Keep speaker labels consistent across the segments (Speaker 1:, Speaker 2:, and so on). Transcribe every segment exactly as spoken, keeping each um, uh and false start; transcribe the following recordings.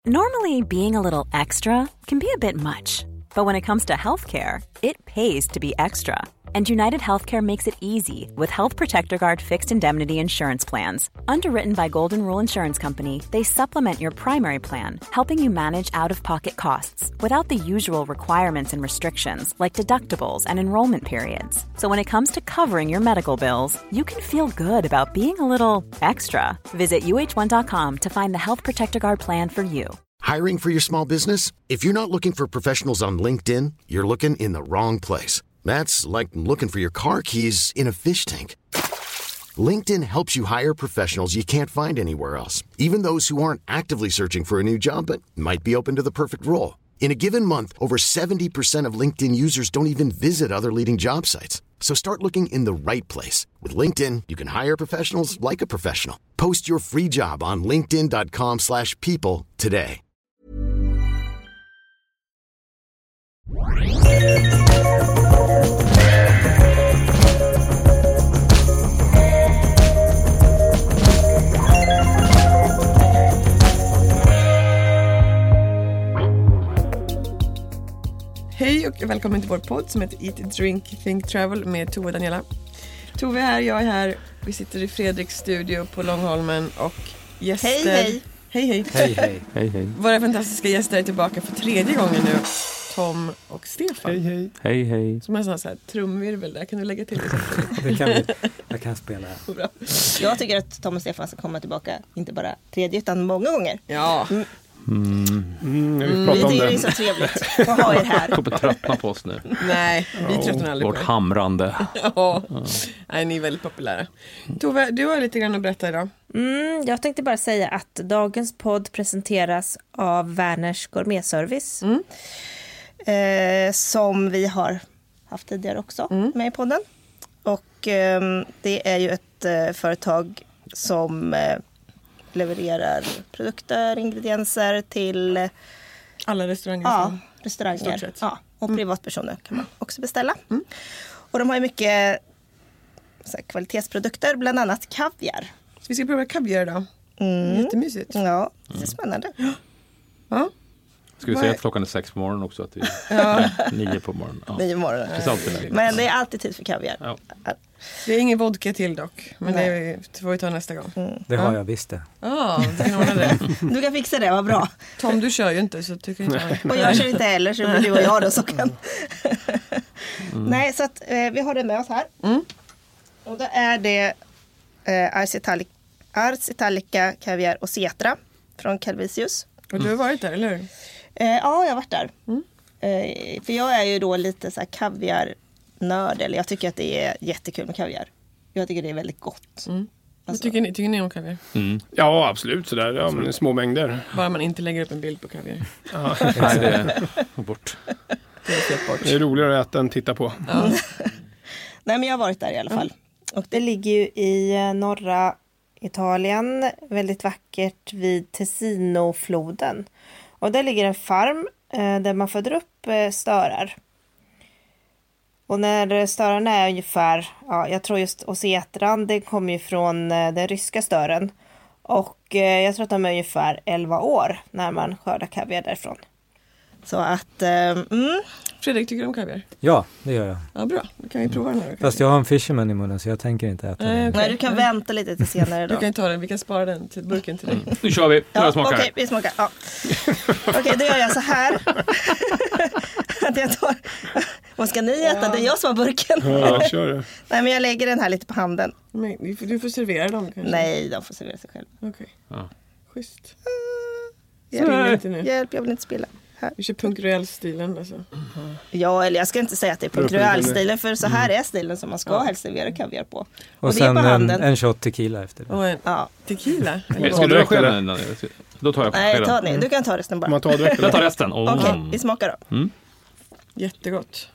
Speaker 1: Normally, being a little extra can be a bit much, but when it comes to healthcare, it pays to be extra. And United Healthcare makes it easy with Health Protector Guard fixed indemnity insurance plans. Underwritten by Golden Rule Insurance Company, they supplement your primary plan, helping you manage out-of-pocket costs without the usual requirements and restrictions like deductibles and enrollment periods. So when it comes to covering your medical bills, you can feel good about being a little extra. Visit U H one dot com to find the Health Protector Guard plan for you.
Speaker 2: Hiring for your small business? If you're not looking for professionals on LinkedIn, you're looking in the wrong place. That's like looking for your car keys in a fish tank. LinkedIn helps you hire professionals you can't find anywhere else, even those who aren't actively searching for a new job but might be open to the perfect role. In a given month, over seventy percent of LinkedIn users don't even visit other leading job sites. So start looking in the right place. With LinkedIn, you can hire professionals like a professional. Post your free job on linkedin dot com slash people today.
Speaker 3: Hej och välkommen till vår podd som heter Eat, Drink, Think, Travel med Tove och Daniela. Tove är här, jag är här. Vi sitter i Fredriks studio på Långholmen och gäster...
Speaker 4: Hej, hej!
Speaker 3: Hej, hej!
Speaker 5: Hej, hej! hej, hej.
Speaker 3: Våra fantastiska gäster är tillbaka för tredje gången nu. Tom och Stefan.
Speaker 5: Hej, hej! Hej, hej!
Speaker 3: Som är sån här trumvirvel där. Kan du lägga till det?
Speaker 5: Det kan vi. Jag kan spela.
Speaker 3: Bra.
Speaker 4: Jag tycker att Tom och Stefan ska komma tillbaka, inte bara tredje utan många gånger.
Speaker 3: Ja.
Speaker 4: Mm.
Speaker 5: Mm.
Speaker 6: Mm, vi
Speaker 4: Vi
Speaker 6: pratar om
Speaker 4: tycker det är
Speaker 6: det.
Speaker 4: så trevligt att ha er här.
Speaker 7: kommer tröttna på oss nu.
Speaker 3: Nej, vi tröttnar aldrig
Speaker 7: Vårt
Speaker 3: på er.
Speaker 7: hamrande.
Speaker 3: Ja. Nej, ni är väldigt populära. Tove, du har lite grann att berätta idag.
Speaker 8: Mm, jag tänkte bara säga att dagens podd presenteras av Werners Gourmetservice.
Speaker 3: Mm.
Speaker 4: Eh, som vi har haft tidigare också
Speaker 3: Mm.
Speaker 4: med i podden. Och eh, det är ju ett eh, företag som eh, levererar produkter, ingredienser till eh,
Speaker 3: Alla restauranger.
Speaker 4: ja,
Speaker 3: som- stort
Speaker 4: restauranger
Speaker 3: sett.
Speaker 4: ja, och privatpersoner kan man också beställa.
Speaker 3: Mm.
Speaker 4: Och de har ju mycket så här, kvalitetsprodukter, bland annat kaviar.
Speaker 3: Så vi ska prova kaviar idag.
Speaker 4: Mm.
Speaker 3: Jättemysigt.
Speaker 4: Ja, det är spännande.
Speaker 3: Ja.
Speaker 7: Ska vi
Speaker 3: Vad
Speaker 7: säga
Speaker 3: är-
Speaker 7: att klockan är sex på morgonen också? Att det är
Speaker 3: Ja.
Speaker 7: nio på morgonen. Ja.
Speaker 4: Nio morgon.
Speaker 7: Det är alltid läge.
Speaker 4: Men det är alltid tid för kaviar.
Speaker 7: Ja.
Speaker 3: Det är ingen vodka till dock. Men
Speaker 4: Nej.
Speaker 3: det får vi ta nästa gång.
Speaker 4: Mm.
Speaker 5: Det har
Speaker 3: Ja.
Speaker 5: jag visst det.
Speaker 3: Ja, du kan ordna det.
Speaker 4: Du kan fixa det, vad bra.
Speaker 3: Tom, du kör ju inte så tycker inte jag.
Speaker 4: Och jag kör inte heller, så det blir du och jag då som kan. Nej, så att eh, vi har det med oss här.
Speaker 3: Mm.
Speaker 4: Och då är det eh, Ars Italica, Ars Italica Caviar och Cetra från Calvisius.
Speaker 3: Och du har varit där, eller hur?
Speaker 4: Eh, ja, jag har varit där.
Speaker 3: Mm.
Speaker 4: Eh, för jag är ju då lite så här kaviarnörd, eller jag tycker att det är jättekul med kaviar. Jag tycker det är väldigt gott.
Speaker 3: Mm. Vad
Speaker 4: Alltså-
Speaker 3: tycker ni, tycker ni om kaviar?
Speaker 7: Mm.
Speaker 6: Ja, absolut. Sådär. Ja, men små mängder.
Speaker 3: Bara man inte lägger upp en bild på kaviar.
Speaker 7: Nej, det är bort.
Speaker 3: Det är helt bort.
Speaker 6: Det är roligare att äta än titta på.
Speaker 3: Ja.
Speaker 4: Nej, men jag har varit där i alla fall.
Speaker 8: Och det ligger ju i eh, norra Italien, väldigt vackert vid Tessinofloden. Och där ligger en farm eh, där man föder upp eh, störar. Och när störarna är ungefär, ja, jag tror just Osetran, det kommer ju från eh, den ryska stören. Och eh, jag tror att de är ungefär elva år när man skördar kaviar därifrån.
Speaker 4: Så att, eh, mm,
Speaker 3: Fredrik, tycker du om kaviar?
Speaker 5: Ja, det gör jag.
Speaker 3: Ja, bra. Då kan vi prova den här.
Speaker 5: Fast jag har en fisherman i munnen så jag tänker inte äta
Speaker 3: Nej,
Speaker 5: den.
Speaker 3: okej.
Speaker 4: nej, du kan vänta lite till senare
Speaker 3: Du
Speaker 4: då.
Speaker 3: kan ta den, vi kan spara den till burken till dig.
Speaker 7: Nu kör vi. Nu
Speaker 4: Ja,
Speaker 7: jag smakar.
Speaker 4: okej, vi smakar. Ja. Okej, då gör jag så här. Att jag tar... Vad ska ni äta? Det är jag som har burken.
Speaker 6: Ja, kör det.
Speaker 4: Nej, men jag lägger den här lite på handen.
Speaker 3: Men du får- du får servera dem kanske.
Speaker 4: Nej, de får servera sig själv.
Speaker 3: Okej.
Speaker 7: Ja.
Speaker 3: Schysst.
Speaker 4: Hjälp,
Speaker 3: Spilla inte nu.
Speaker 4: hjälp, jag vill inte spilla. Här.
Speaker 3: Vi kör Punk Royal-stilen alltså.
Speaker 4: Ja, eller jag ska inte säga att det är Punk Royal-stilen, för så här är stilen som man ska
Speaker 3: Ja.
Speaker 4: helst servera kaviar på.
Speaker 5: Och,
Speaker 4: Och det är
Speaker 5: sen
Speaker 4: på
Speaker 5: en,
Speaker 4: handen.
Speaker 5: en shot tequila efter det.
Speaker 3: Och en
Speaker 4: Ja.
Speaker 3: tequila.
Speaker 7: Men
Speaker 3: Eller
Speaker 7: ska
Speaker 3: vad?
Speaker 7: du ha
Speaker 6: direkt, eller?
Speaker 7: skeden? Då tar jag
Speaker 4: Nej, ta
Speaker 7: skeden.
Speaker 4: ni. Du kan ta resten bara.
Speaker 6: Man tar direkt.
Speaker 7: Jag tar resten. Oh.
Speaker 4: Okej, vi smakar då.
Speaker 7: Mm.
Speaker 3: Jättegott.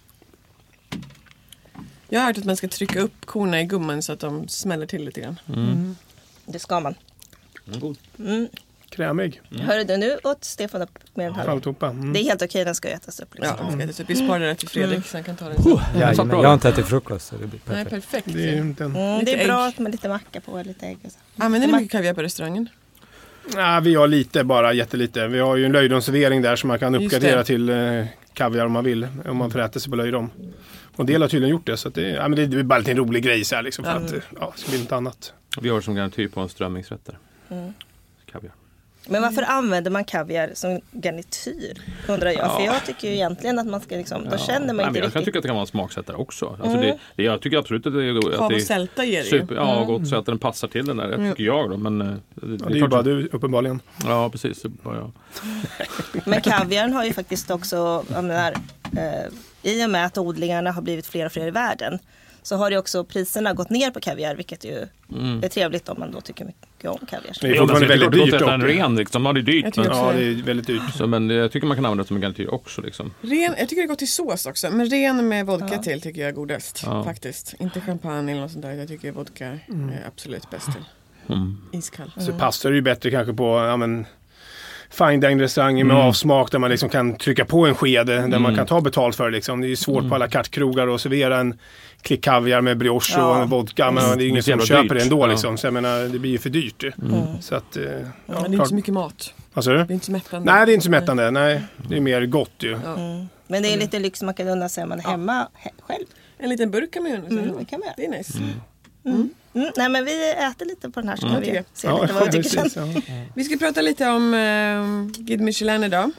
Speaker 3: Jag har hört att man ska trycka upp korna i gumman så att de smäller till lite grann.
Speaker 7: Mm.
Speaker 4: Det ska man.
Speaker 7: Mm, god.
Speaker 4: Mm.
Speaker 6: Krämig.
Speaker 4: Hörru du, nu åt Stefan upp med den här.
Speaker 6: Falltoppa. Mm.
Speaker 4: Det är helt okej, den ska ätas upp. Liksom.
Speaker 3: Ja, de ska ätas upp. Vi sparar det till Fredrik så han kan ta den sen.
Speaker 5: Ja,
Speaker 7: Så
Speaker 5: men
Speaker 7: bra.
Speaker 5: jag har inte ätit frukost så det blir
Speaker 3: Nej,
Speaker 5: perfekt.
Speaker 3: perfekt.
Speaker 6: Det är ju inte en...
Speaker 4: Mm, det
Speaker 3: Lite
Speaker 4: är bra
Speaker 3: ägg.
Speaker 4: med lite macka på och lite ägg. Och så.
Speaker 3: Använder ni
Speaker 4: Ma-
Speaker 3: mycket kaviar på restaurangen?
Speaker 6: Nej, vi har lite, bara jättelite. Vi har ju en löjdomservering där som man kan
Speaker 3: Just
Speaker 6: uppgradera
Speaker 3: det.
Speaker 6: till eh, kaviar om man vill. Om man föräter sig på löjdom. Och en del har tydligen gjort det. Så att det, ja, men det är bara lite en rolig grej så här, liksom, för
Speaker 3: Mm.
Speaker 6: att ja, det ska bli något annat.
Speaker 7: Vi har som garanti på en strömmingsrätter.
Speaker 4: Mm.
Speaker 7: Kaviar.
Speaker 4: Men varför använder man kaviar som garnityr? Undrar jag.
Speaker 7: Ja.
Speaker 4: För jag tycker ju egentligen att man ska liksom, då känner man
Speaker 7: Nej,
Speaker 4: inte
Speaker 7: men jag kan
Speaker 4: riktigt.
Speaker 7: tycka att det kan vara en smaksättare också. Alltså
Speaker 4: Mm.
Speaker 7: det, det, jag tycker absolut att det är att
Speaker 3: Hav
Speaker 7: det
Speaker 3: och
Speaker 7: är
Speaker 3: sälta ger det ju.
Speaker 7: super, ja, gott så att den passar till den där, det
Speaker 3: Mm.
Speaker 7: tycker jag då. Men eh, det,
Speaker 6: Ja, det är
Speaker 7: klart
Speaker 6: ju bara
Speaker 7: att-
Speaker 6: du, uppenbarligen.
Speaker 7: Ja, precis. Det är bara jag.
Speaker 4: Men kaviaren har ju faktiskt också, jag menar, eh, i och med att odlingarna har blivit fler och fler i världen, så har ju också priserna gått ner på kaviar, vilket ju
Speaker 7: Mm.
Speaker 4: är trevligt om man då tycker mycket om kaviar.
Speaker 6: Det är
Speaker 7: Ja,
Speaker 6: fortfarande
Speaker 7: men
Speaker 6: väldigt
Speaker 7: det är
Speaker 6: dyrt.
Speaker 7: klart att
Speaker 6: Och,
Speaker 7: äta en ren liksom. Ja, det är dyrt.
Speaker 3: Jag tycker
Speaker 7: Men,
Speaker 3: också
Speaker 6: ja, det är väldigt dyrt.
Speaker 7: så, men jag tycker man kan använda det som en garanti också liksom.
Speaker 3: Ren, jag tycker det går till sås också. Men ren med vodka
Speaker 4: Ja.
Speaker 3: till tycker jag är godast.
Speaker 7: Ja.
Speaker 3: Faktiskt. Inte champagne eller något sånt där. Jag tycker vodka är absolut bäst till.
Speaker 7: Mm.
Speaker 3: Iskall.
Speaker 6: Så passar det ju bättre kanske på ja, men, fine dining restauranger med
Speaker 7: Mm.
Speaker 6: avsmak där man liksom kan trycka på en skede där
Speaker 7: Mm.
Speaker 6: man kan ta betalt för det. Liksom. Det är ju svårt på alla kartkrogar att servera en klick kaviar med brioche
Speaker 4: Ja.
Speaker 6: och en vodka. Men det är
Speaker 7: Det är
Speaker 6: ingen
Speaker 7: så
Speaker 6: som
Speaker 7: jävla
Speaker 6: köper
Speaker 7: dyrt.
Speaker 6: det ändå.
Speaker 7: Ja.
Speaker 6: Liksom. Så jag menar, det blir ju för dyrt.
Speaker 4: Mm.
Speaker 6: Så att, eh, ja,
Speaker 3: Ja, det är inte
Speaker 6: klart.
Speaker 3: så mycket mat.
Speaker 6: Vad sa du?
Speaker 3: Det är inte så mättande.
Speaker 6: Nej, det är inte så mättande. Nej, det är mer gott ju.
Speaker 3: Ja.
Speaker 4: Mm. Men det är lite lyx man kan unna sig om man är hemma he- själv.
Speaker 3: En liten burk kan man ju unna sig.
Speaker 4: Mm, det kan man göra.
Speaker 3: Det är nice.
Speaker 4: Mm. Mm. Nej, men vi äter lite på den här så
Speaker 3: Mm.
Speaker 4: kan vi
Speaker 3: Jag
Speaker 4: se lite vad vi tycker sen.
Speaker 6: precis, ja.
Speaker 3: Vi ska prata lite om eh, Guide Michelin idag.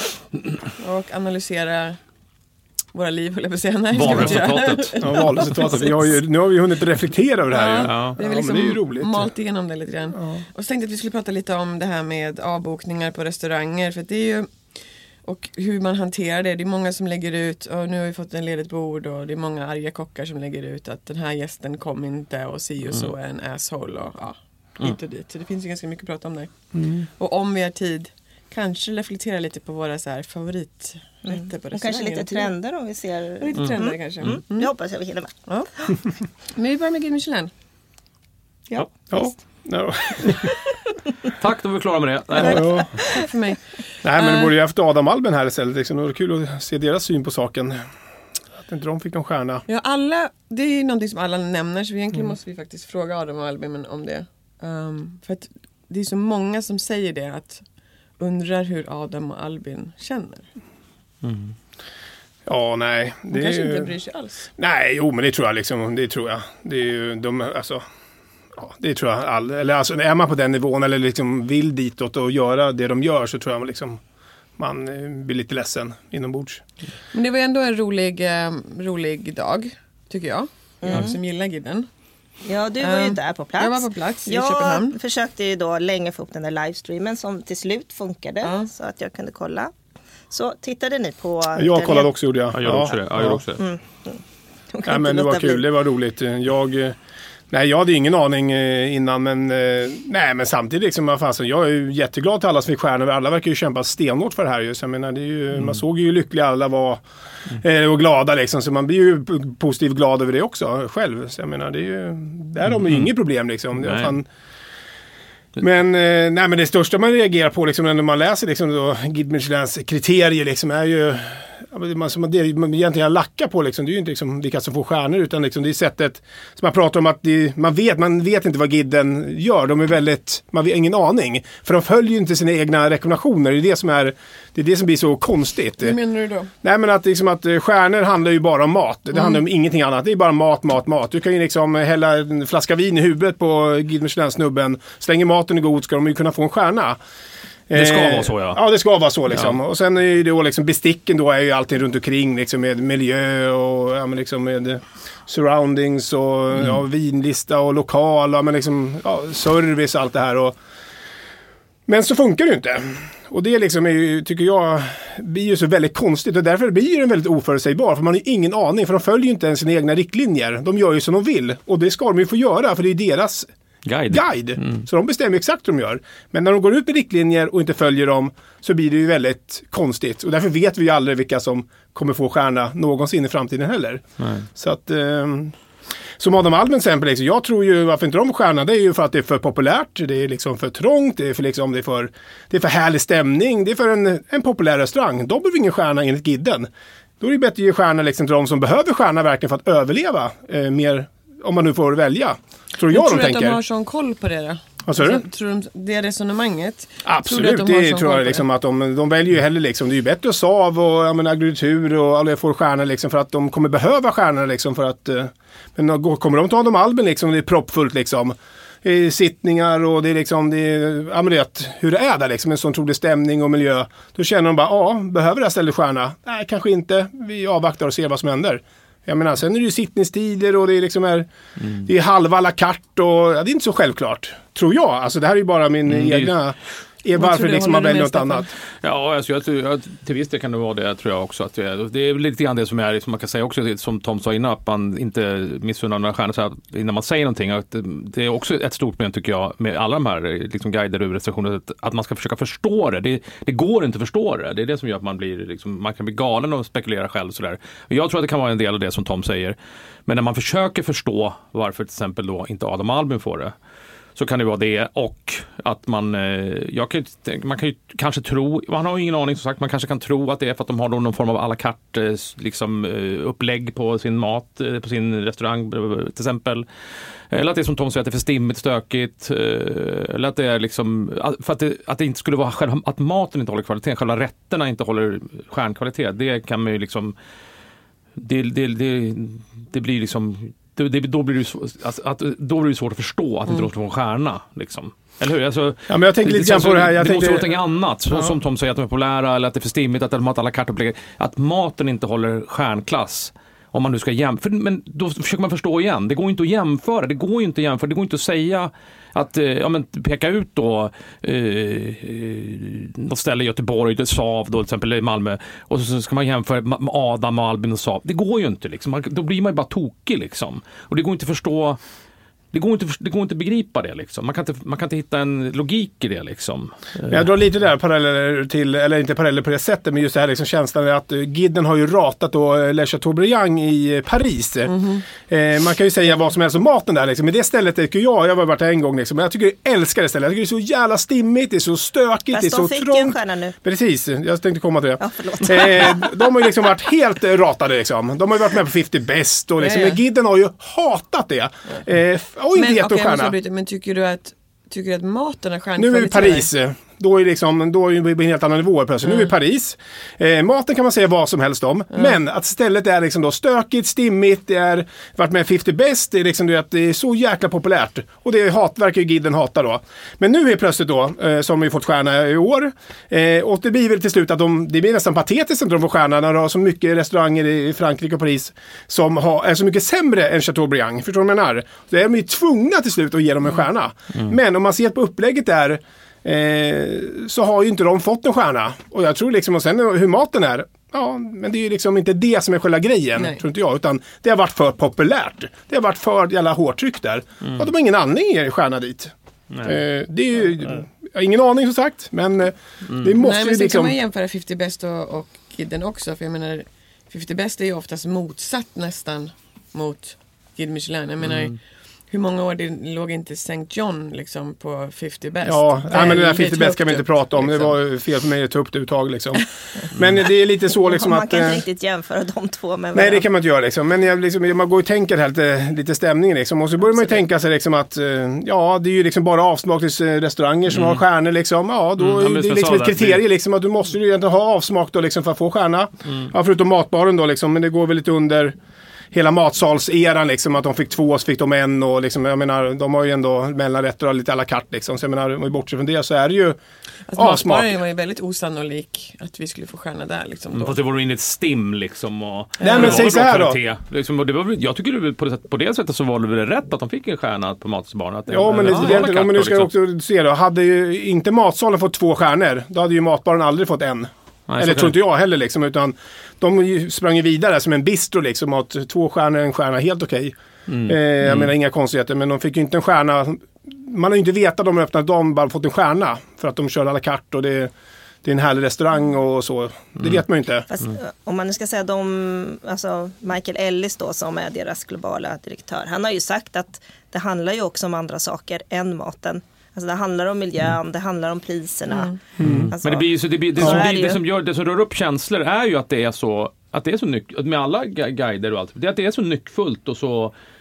Speaker 3: Och analysera våra liv, höll jag på att säga. Nej, det ska vi inte göra.
Speaker 7: Valresultatet.
Speaker 6: Ja, valresultatet. Vi har ju, nu har vi hunnit reflektera över det här. ju.
Speaker 7: Ja.
Speaker 3: Vi har
Speaker 6: Ja,
Speaker 3: liksom
Speaker 6: men det är ju roligt.
Speaker 3: malt igenom det lite grann.
Speaker 6: Ja.
Speaker 3: Och så tänkte jag att vi skulle prata lite om det här med avbokningar på restauranger. För det är ju, och hur man hanterar det. Det är många som lägger ut, och nu har vi fått en ledigt bord. Och det är många arga kockar som lägger ut att den här gästen kom inte och si och så är en asshole. Och ja, hit och dit. Så det finns ju ganska mycket att prata om där.
Speaker 6: Mm.
Speaker 3: Och om vi har tid, kanske reflektera lite på våra så här favoriträtter på
Speaker 4: Och
Speaker 3: restauranger.
Speaker 4: kanske lite trender om vi ser.
Speaker 3: Lite trender kanske.
Speaker 4: Mm.
Speaker 3: Mm.
Speaker 4: Det hoppas jag vi hinner med.
Speaker 3: Ja. Men vi börjar med Guide Michelin.
Speaker 7: Ja.
Speaker 6: Ja. Ja.
Speaker 7: Tack, då är vi klara med det.
Speaker 6: Ja,
Speaker 7: Nej.
Speaker 6: ja.
Speaker 3: Tack för mig.
Speaker 6: Nej, men det
Speaker 3: Eh.
Speaker 6: borde ju haft Adam Alben här istället. Liksom. Det var kul att se deras syn på saken. Att inte de fick någon stjärna.
Speaker 3: Ja, alla, det är ju någonting som alla nämner, så egentligen måste vi faktiskt fråga Adam och Albin om det. Um, för att det är så många som säger det, att undrar hur Adam och Albin känner.
Speaker 7: Mm.
Speaker 6: Ja, nej.
Speaker 3: De
Speaker 6: Det är
Speaker 3: kanske
Speaker 6: ju...
Speaker 3: inte bryr sig alls.
Speaker 6: Nej, jo, men det tror jag liksom. Det tror jag. Det är ju de, alltså... Ja, det tror jag. All, eller alltså, är man på den nivån eller liksom vill ditåt och göra det de gör, så tror jag man liksom... Man eh, blir lite ledsen inombords.
Speaker 3: Men det var ändå en rolig, eh, rolig dag, tycker jag. Jag som gillar Guiden.
Speaker 4: Ja, du var ju
Speaker 3: Um,
Speaker 4: där på plats.
Speaker 3: Jag var på plats i
Speaker 4: Jag
Speaker 3: Köpenhamn.
Speaker 4: försökte ju då länge få upp den där livestreamen som till slut funkade
Speaker 3: Ja.
Speaker 4: så att jag kunde kolla. Så tittade ni på...
Speaker 6: Jag
Speaker 4: den-
Speaker 6: kollade också, gjorde jag.
Speaker 7: Ja, jag gjorde också det. Ja, jag gjorde också det.
Speaker 4: Mm. Jag kan
Speaker 6: Ja, men
Speaker 4: inte
Speaker 6: det var
Speaker 4: låta bli.
Speaker 6: kul, det var roligt. Jag, eh, nej, jag hade ingen aning eh, innan, men, eh, nej, men samtidigt, liksom, vad fasen, jag är ju jätteglad till alla som fick stjärnor. Alla verkar ju kämpa stenhårt för det här. Just. Jag menar, det är ju, man såg ju hur lyckliga alla var eh, och glada, liksom, så man blir ju p- positivt glad över det också själv. Så jag menar, det är ju, där har man ju inget problem. Liksom. Det är
Speaker 7: Nej.
Speaker 6: fan, men, eh, nej, men det största man reagerar på liksom, när man läser liksom, då, Guide Michelins kriterier liksom, är ju ja, men man, som det man egentligen lackar på liksom, det är ju inte liksom, vilka som får stjärnor, utan liksom, det är sättet som man pratar om att det, man, vet, man vet inte vad guiden gör. De är väldigt, man har ingen aning. För de följer ju inte sina egna rekommendationer. Det är det som, är, det är det som blir så konstigt.
Speaker 3: Hur menar du då?
Speaker 6: Nej, men att, liksom, att eh, stjärnor handlar ju bara om mat. Det handlar om ingenting annat. Det är bara mat, mat, mat. Du kan ju liksom hälla en flaska vin i huvudet på Guide Michelin-snubben. Slänger maten är god, ska de ju kunna få en stjärna.
Speaker 7: Det ska
Speaker 6: Eh,
Speaker 7: vara så, ja.
Speaker 6: Ja, det ska vara så liksom. Och sen är ju då liksom besticken då är ju alltid runt omkring liksom med miljö och ja, men liksom med surroundings och
Speaker 7: Mm.
Speaker 6: ja, vinlista och lokal och men liksom ja, service och allt det här och men så funkar det ju inte. Och det liksom är ju, tycker jag, blir ju så väldigt konstigt och därför blir den väldigt oförutsägbar för man har ju ingen aning för de följer ju inte ens sina egna riktlinjer. De gör ju som de vill och det ska de ju få göra för det är deras
Speaker 7: Guide.
Speaker 6: guide.
Speaker 7: Mm.
Speaker 6: Så de bestämmer exakt vad de gör. Men när de går ut med riktlinjer och inte följer dem så blir det ju väldigt konstigt. Och därför vet vi ju aldrig vilka som kommer få stjärna någonsin i framtiden heller.
Speaker 7: Nej.
Speaker 6: Så att... ehm, som Adam Alben exempel, liksom, jag tror ju varför inte de får stjärna, det är ju för att det är för populärt, det är liksom för trångt, det är för, liksom, det är för, det är för härlig stämning, det är för en, en populär restaurang. De behöver ingen stjärna enligt guiden. Då är det bättre att ge stjärna liksom, till de som behöver stjärna verkligen för att överleva eh, mer, om man nu får välja. Tror jag,
Speaker 3: Jag tror
Speaker 6: de
Speaker 3: att
Speaker 6: tänker.
Speaker 3: de har sån koll på det då?
Speaker 6: Vad sa du?
Speaker 3: Alltså, tror de, det resonemanget.
Speaker 6: Absolut,
Speaker 3: tror de
Speaker 6: det tror jag liksom att de, de väljer ju hellre liksom, det är ju bättre att sav och jag menar, agrikultur och alla får stjärnor liksom för att de kommer behöva stjärnor liksom för att, men då kommer de ta dem Alben liksom, det är proppfullt liksom. I sittningar och det är liksom, det är, ja men det, hur det är där liksom, en sån trolig stämning och miljö. Då känner de bara, ja, behöver det här stället stjärna? Nej, kanske inte. Vi avvaktar och ser vad som händer. Jag menar, sen är det ju sittningstider och det är liksom är, mm. det är halva la carte och ja, det är inte så självklart, tror jag. Alltså det här är ju bara min mm, egna... Är varför liksom man väljer något annat?
Speaker 7: Ja, alltså jag, jag, till viss del kan det vara det, tror jag också. Att det, det är lite grann det som är, som man kan säga också, som Tom sa innan, att man inte missunnar några stjärnor så här, innan man säger någonting. Att det, det är också ett stort problem, tycker jag, med alla de här liksom, guider och recensioner, att, att man ska försöka förstå det. det. Det går inte att förstå det. Det är det som gör att man blir, liksom, man kan bli galen och spekulera själv. Sådär. Jag tror att det kan vara en del av det som Tom säger. Men när man försöker förstå varför till exempel då inte Adam Albin får det, så kan det vara det, och att man, jag kan, man kan ju kanske tro, man har ju ingen aning som sagt, man kanske kan tro att det är för att de har någon form av à la carte liksom, upplägg på sin mat, på sin restaurang till exempel. Eller att det är som Tom säger, att det är för stimmigt, stökigt. Eller att det är liksom, för att det, att det inte skulle vara själva, att maten inte håller kvalitet, själva rätterna inte håller stjärnkvalitet. Det kan man ju liksom, det, det, det, det blir liksom... Det, det, då, blir det så, alltså, att, då blir det svårt att förstå att mm. inte de ska få en stjärna. Liksom. Eller hur? Alltså,
Speaker 6: ja, men jag tänker lite grann på det här. Jag
Speaker 7: det
Speaker 6: tänkte...
Speaker 7: måste vara någonting annat. Så,
Speaker 6: ja.
Speaker 7: Som Tom säger, att de är populära eller att det är för stimmigt, att de har alla kartupplägg. Att maten inte håller stjärnklass. Om man nu ska jämföra. Men då försöker man förstå igen. Det går inte att jämföra. Det går inte att jämföra. Det går inte att säga att, ja men peka ut då eh, något ställe i Göteborg, Sav då till exempel i Malmö, och så ska man jämföra med Adam och Albin och Sav. Det går ju inte liksom. Man, då blir man ju bara tokig liksom. Och det går inte att förstå. Det går inte, det går inte att begripa det liksom. Man kan inte, man kan inte hitta en logik i det liksom.
Speaker 6: Jag drar lite där paralleller till, eller inte paralleller på det sättet, men just det här liksom känslan att Guiden har ju ratat då Le Chateaubriand i Paris. Mm-hmm. Eh, man kan ju säga vad som helst om maten där liksom. Men det stället tycker jag, jag har varit där en gång liksom, men jag tycker jag älskar det stället. Jag tycker det är så jävla stimmigt, det är så stökigt,
Speaker 4: fast
Speaker 6: det är så
Speaker 4: de
Speaker 6: trångt.
Speaker 4: En stjärna nu.
Speaker 6: Precis, jag tänkte komma till det.
Speaker 4: Ja, förlåt.
Speaker 6: Eh, de har ju liksom varit helt ratade liksom. De har ju varit med på femtio bäst och liksom,
Speaker 3: ja, ja.
Speaker 6: men Guiden har ju hatat det. Eh, och inte gett en stjärna.
Speaker 3: Bryta, men tycker du att tycker du att maten är stjärnkvalitet?
Speaker 6: Nu är vi i Paris. Då är, liksom, då är vi på en helt annan nivå plötsligt. Mm. Nu är vi i Paris. Eh, maten kan man säga vad som helst om. Mm. Men att stället är liksom då stökigt, stimmigt. Det är varit med femtio bäst. Det är, liksom, det är så jäkla populärt. Och det hat, verkar ju Guiden hata då. Men nu är plötsligt då, eh, som vi fått stjärna i år. Eh, och det blir väl till slut att de, det blir nästan patetiskt att de får stjärna när de har så mycket restauranger i Frankrike och Paris som har, är så mycket sämre än Chateaubriand. Förstår du vad jag menar? Så är de ju tvungna till slut att ge dem en stjärna. Mm. Men om man ser på upplägget där, Eh, så har ju inte de fått en stjärna. Och jag tror liksom, och sen hur maten är, ja, men det är ju liksom inte det som är själva grejen, Nej. tror inte jag, utan det har varit för populärt. Det har varit för jävla hårtryck där. Mm. Och de har ingen anledning att ge stjärna dit. Eh, det är ju, jag har ingen aning som sagt, men eh, mm. det måste
Speaker 3: Nej,
Speaker 6: ju
Speaker 3: men
Speaker 6: liksom...
Speaker 3: kan man jämföra femtio bäst och, och Guiden också, för jag menar, femtio bäst är ju oftast motsatt nästan mot Guide Michelin. Jag menar, mm. hur många år det låg inte Saint John liksom på femtio bäst?
Speaker 6: Ja, nej, men det där femtio bäst kan vi inte prata om. Liksom. Det var fel för mig att ta upp det uttag liksom. Men det är lite så liksom
Speaker 4: man
Speaker 6: att...
Speaker 4: Man kan
Speaker 6: inte
Speaker 4: inte riktigt jämföra de två med varandra.
Speaker 6: Nej, det kan man inte göra liksom. Men jag, liksom, man går och tänker här lite, lite stämningen liksom. Och så börjar man ju tänka sig liksom att ja, det är ju liksom bara avsmaksrestauranger som mm. har stjärnor liksom. Ja, då mm, det är liksom ett kriterium liksom att du måste ju egentligen ha avsmak då liksom för att få stjärna. Mm. Ja, förutom matbaren då liksom. Men det går väl lite under hela matsalseran liksom, att de fick två så fick de en och liksom, jag menar, de har ju ändå mellanrätter och lite à la carte liksom, så jag menar, om vi bortser från det så är det ju
Speaker 3: alltså, avsmak. Det var ju väldigt osannolik att vi skulle få stjärna där liksom.
Speaker 7: Mm, fast det var ju inget stim liksom och...
Speaker 6: Nej, men säg så här då.
Speaker 7: Liksom, och det var, jag tycker det på det, på det sättet så var det väl rätt att de fick en stjärna på Matsbarn. Att
Speaker 6: ja, men det, det, det, om man nu ska liksom. också se då, hade ju inte matsalen fått två stjärnor, då hade ju matbaren aldrig fått en. Nej, eller tror inte jag heller liksom, utan de sprang ju vidare som en bistro liksom, åt två stjärnor, en stjärna, helt okej. Mm. Eh, jag mm. menar inga konstigheter, men de fick ju inte en stjärna. Man har ju inte vetat om de öppnat, de bara fått en stjärna för att de kör à la carte och det, det är en härlig restaurang och så. Det mm. vet man ju inte.
Speaker 4: Fast, mm. om man nu ska säga de, alltså Michael Ellis då som är deras globala direktör, han har ju sagt att det handlar ju också om andra saker än maten. Alltså det handlar om miljön, mm. det handlar om priserna. Mm.
Speaker 7: Mm. Alltså, men det blir så det, blir, det, ja. som, det, det som gör det som rör upp känslor är ju att det är så att det är så nyck, med alla guider och allt. Det är att det är så nyckfullt och så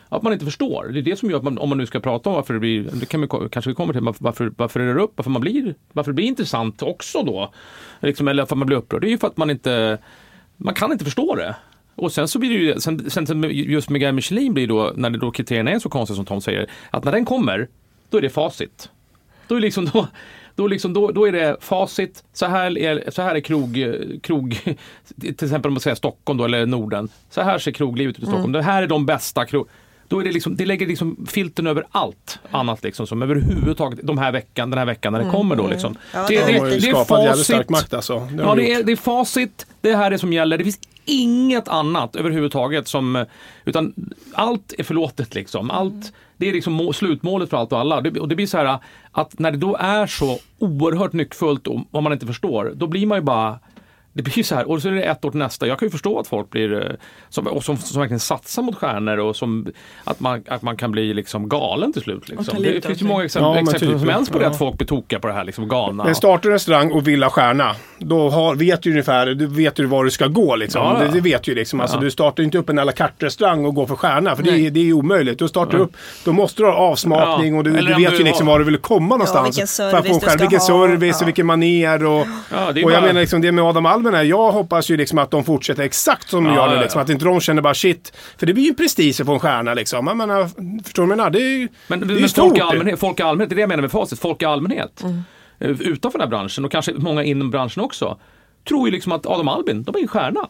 Speaker 7: att man inte förstår. Det är det som gör att man, om man nu ska prata om varför det blir, det kan vi, kanske vi kommer till, varför, varför är det upp, varför man blir, varför det blir intressant också då, liksom, eller varför man blir upprörd. Det är ju för att man inte, man kan inte förstå det. Och sen så blir det ju, sen, sen just med Guide Michelin blir då, när det då kriterierna är så konstiga som Tom säger, att när den kommer, då är det facit. Då är liksom då Då, liksom, då, då är det facit, så här är, så här är krog, krog, till exempel om man säger Stockholm då, eller Norden, så här ser kroglivet ut i Stockholm, mm. det här är de bästa krog. Då är det liksom, det lägger liksom filtern över allt annat liksom, som överhuvudtaget de här veckan, den här veckan när det mm. kommer då liksom.
Speaker 4: Ja,
Speaker 6: det, det, det, det, det är facit. Stark makt, alltså. Det
Speaker 7: ja, det är, det är facit, det här är som gäller. Det finns inget annat överhuvudtaget som, utan allt är förlåtet liksom. Allt, det är liksom må, slutmålet för allt och alla. Det, och det blir så här att när det då är så oerhört nyckfullt och om man inte förstår, då blir man ju bara, det blir så här, och så är det ett år till nästa. Jag kan ju förstå att folk blir, som, och som, som verkligen satsar mot stjärnor och som, att man, att man kan bli liksom galen till slut. Liksom. Det finns ju många exempel, ja, exempel som helst på det, att folk blir tokiga på det här, liksom galna.
Speaker 6: Men startar en restaurang och vill ha stjärna, då har, vet du ungefär, du vet du var du ska gå liksom. Ja, ja. Det, det vet du liksom. Alltså, ja. Du startar inte upp en à la carte-restaurang och går för stjärna, för det, det är ju omöjligt. Du startar ja. upp, då måste du ha avsmakning ja. och du, du vet ju liksom var du vill komma någonstans.
Speaker 4: Ja,
Speaker 6: för att få en stjärna, vilken service ja. och vilken manér och, ja, och jag bara... menar liksom det med Adam Almen här, jag hoppas ju liksom att de fortsätter exakt som de ja, gör nu, liksom, ja. att inte de känner bara shit, för det blir ju en prestige att få en stjärna liksom. Jag menar, förstår du menar, det är ju
Speaker 7: men,
Speaker 6: det är
Speaker 7: men
Speaker 6: stort.
Speaker 7: Folk i allmänhet, folk i allmänhet, det är det jag menar med facit, folk i allmänhet mm. utanför den här branschen och kanske många inom branschen också, tror ju liksom att Adam Albin, de är en stjärna.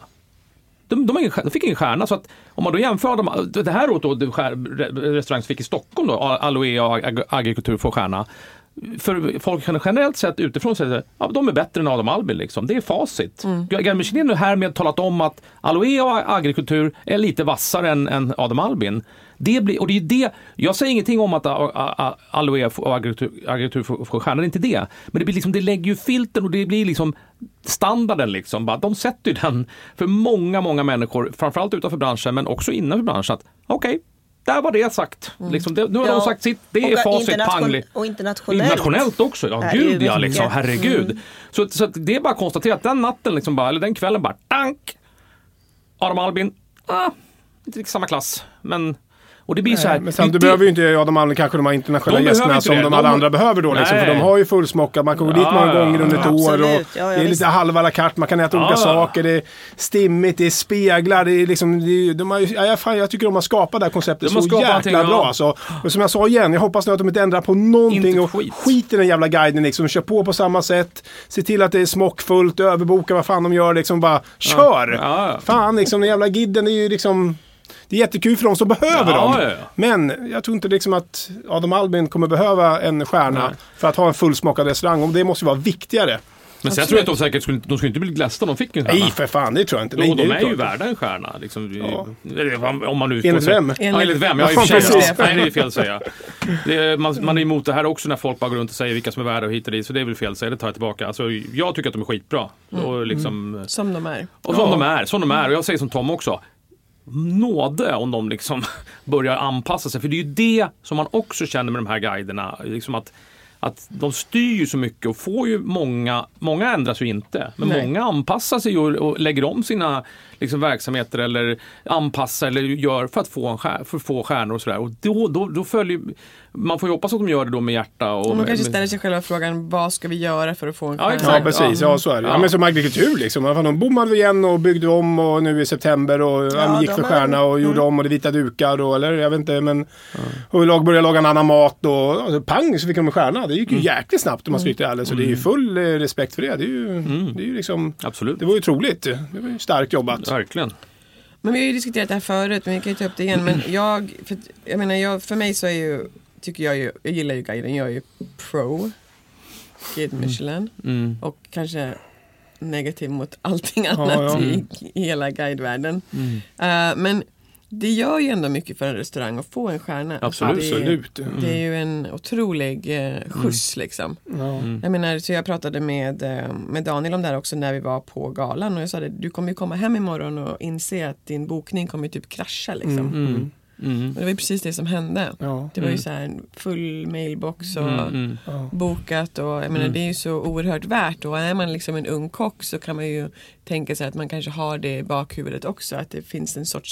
Speaker 7: De, de, är en, de fick en stjärna, så att om man då jämför dem, det här åt då restaurang fick i Stockholm då, Aloe och Agrikultur får stjärna. För folk kan generellt sett utifrån säga att ja, de är bättre än Adam Albin liksom. Det är facit. Mm. Guide Michelin har härmed talat om att Aloe och Agrikultur är lite vassare än, än Adam Albin. Det blir, och det är det, jag säger ingenting om att Aloe och Agrikultur får stjärnor, inte det. Men det blir liksom, det lägger ju filten och det blir liksom standarden liksom. Bara, de sätter ju den för många, många människor, framförallt utanför branschen men också innanför branschen, att okej, okay, där var det sagt. Mm. Liksom, det, nu har ja. de sagt sitt, det är facit pang.
Speaker 4: Och internationellt.
Speaker 7: Internationellt också, ja gud ja, liksom, herregud. Mm. Så, så det är bara att konstatera att den natten, liksom bara, eller den kvällen bara, tank! Adam Albin, ah, inte riktigt samma klass, men... Och det blir
Speaker 6: nej,
Speaker 7: så här,
Speaker 6: men sen,
Speaker 7: det,
Speaker 6: du behöver ju inte Adam Almen kanske de här internationella de gästerna som de alla de, andra behöver då liksom, för de har ju fullsmockat, man kan gå dit många ja, gånger under ett absolut. år och ja, ja, det är lite halva la carte, man kan äta ja, olika ja. saker, det är stimmigt, det är speglar, det är liksom, det är, de har, ja, fan, jag tycker de har skapat det här konceptet de så jäkla bra ja. alltså. Och som jag sa igen, jag hoppas nu att de inte ändrar på någonting och skit. skit i den jävla guiden liksom, kör på på samma sätt, se till att det är smockfullt, överboka vad fan de gör liksom, bara kör! Ja. Ja, ja. Fan liksom, den jävla guiden är ju liksom det är jättekul för de som behöver ja, dem. Ja, ja. Men jag tror inte liksom att Adam Albin kommer behöva en stjärna nej. för att ha en fullsmakad restaurang. Och det måste vara viktigare.
Speaker 7: Men sen tror jag att de säkert skulle, de skulle inte bli glada om de fick en stjärna.
Speaker 6: Nej, för fan, det tror jag inte. Nej,
Speaker 7: jo, de är ju
Speaker 6: inte.
Speaker 7: värda en stjärna. Liksom, ja. Om man nu
Speaker 6: enligt vem?
Speaker 7: Ja, enligt vem? Jag är ja, ja, nej, det är fel att säga. Det är, man, man är emot det här också när folk bara går runt och säger vilka som är värda och hit och dit. Så det är väl fel att säga, det tar jag tillbaka. Alltså, jag tycker att de är skitbra.
Speaker 3: Mm.
Speaker 7: Och liksom,
Speaker 3: mm. Som de är.
Speaker 7: Och som ja. de är, som de är. Och jag säger som Tom också. Nåde om de liksom börjar anpassa sig. För det är ju det som man också känner med de här guiderna. Liksom att, att de styr ju så mycket och får ju många, många ändras ju inte. Men nej. många anpassar sig och, och lägger om sina liksom, verksamheter eller anpassar eller gör för att få, en stjär, för att få stjärnor och sådär. Och då, då, då följer, man får ju hoppas att de gör det då med hjärta. Och, och
Speaker 3: man kanske ställer sig själva frågan, vad ska vi göra för att få en stjärna?
Speaker 6: Ja, ja precis. Ja, så är det. Ja. Ja, men som agrikultur liksom. De bommade igen och byggde om och nu i september och ja, gick för stjärna och mm. gjorde om och det vita dukar och eller jag vet inte, men ja. och lag började laga en annan mat och alltså, pang så fick de en stjärna. Det gick ju mm. jäkligt snabbt om man skryter ärligt, så mm. det är ju full respekt för det. Det är ju, mm. det är ju liksom,
Speaker 7: absolut.
Speaker 6: Det var ju otroligt. Det var ju starkt jobbat.
Speaker 7: Verkligen.
Speaker 3: Men vi har ju diskuterat det här förut, men vi kan ju ta upp det igen. Men jag, för, jag menar, jag, för mig så är ju, tycker jag ju, jag gillar ju guiden, jag är ju pro Guide Michelin. Mm. Och kanske negativ mot allting annat ja, ja. i, i hela guidevärlden. Mm. Uh, men det gör ju ändå mycket för en restaurang att få en stjärna.
Speaker 7: Absolut.
Speaker 3: Det,
Speaker 6: Absolut.
Speaker 3: Mm. det är ju en otrolig eh, skjuts mm. liksom. Mm. Jag menar, så jag pratade med, med Daniel om det här också när vi var på galan och jag sa det, du kommer ju komma hem imorgon och inse att din bokning kommer typ krascha liksom. Mm. Mm. Mm. Och det var ju precis det som hände. Ja. Det var ju så här en full mailbox och mm. Mm. bokat och jag menar, mm. det är ju så oerhört värt och är man liksom en ung kock så kan man ju tänka sig att man kanske har det i bakhuvudet också, att det finns en sorts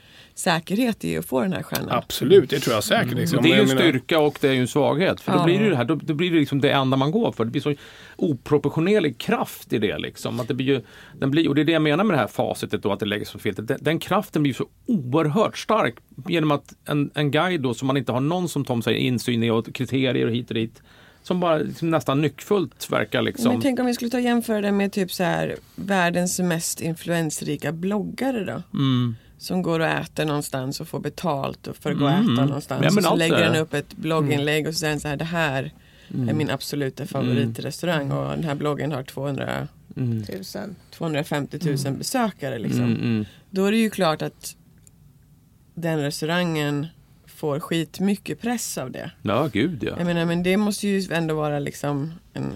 Speaker 3: säkerhet i att få den här stjärnan.
Speaker 6: Absolut, det tror jag säkert. Liksom.
Speaker 7: Och det är ju en
Speaker 6: Jag menar-
Speaker 7: styrka och det är ju en svaghet. För då
Speaker 3: Ja.
Speaker 7: blir det ju det här, då, då blir det liksom det enda man går för. Det blir så oproportionerlig kraft i det liksom. Att det blir ju, den blir, och det är det jag menar med det här facitet då, att det läggs så filter. Den, den kraften blir så oerhört stark genom att en, en guide då som man inte har någon som Tom säger insyn i och kriterier och hit och dit. Som bara liksom nästan nyckfullt verkar liksom.
Speaker 3: Men tänk om vi skulle ta och jämföra det med typ så här världens mest influensrika bloggare då.
Speaker 7: Mm.
Speaker 3: Som går och äter någonstans och får betalt och för att gå och
Speaker 7: Mm.
Speaker 3: äta någonstans.
Speaker 7: Ja, men
Speaker 3: och så
Speaker 7: allt
Speaker 3: lägger
Speaker 7: det.
Speaker 3: den upp ett blogginlägg och så säger den så här, det här
Speaker 7: Mm.
Speaker 3: är min absoluta favoritrestaurang och den här bloggen har tvåhundra,
Speaker 7: Mm.
Speaker 4: Tusen.
Speaker 3: tvåhundrafemtio tusen besökare liksom.
Speaker 7: Mm, mm.
Speaker 3: Då är det ju klart att den restaurangen får skit mycket press av det.
Speaker 7: Ja, gud ja.
Speaker 3: Jag menar, men det måste ju ändå vara liksom en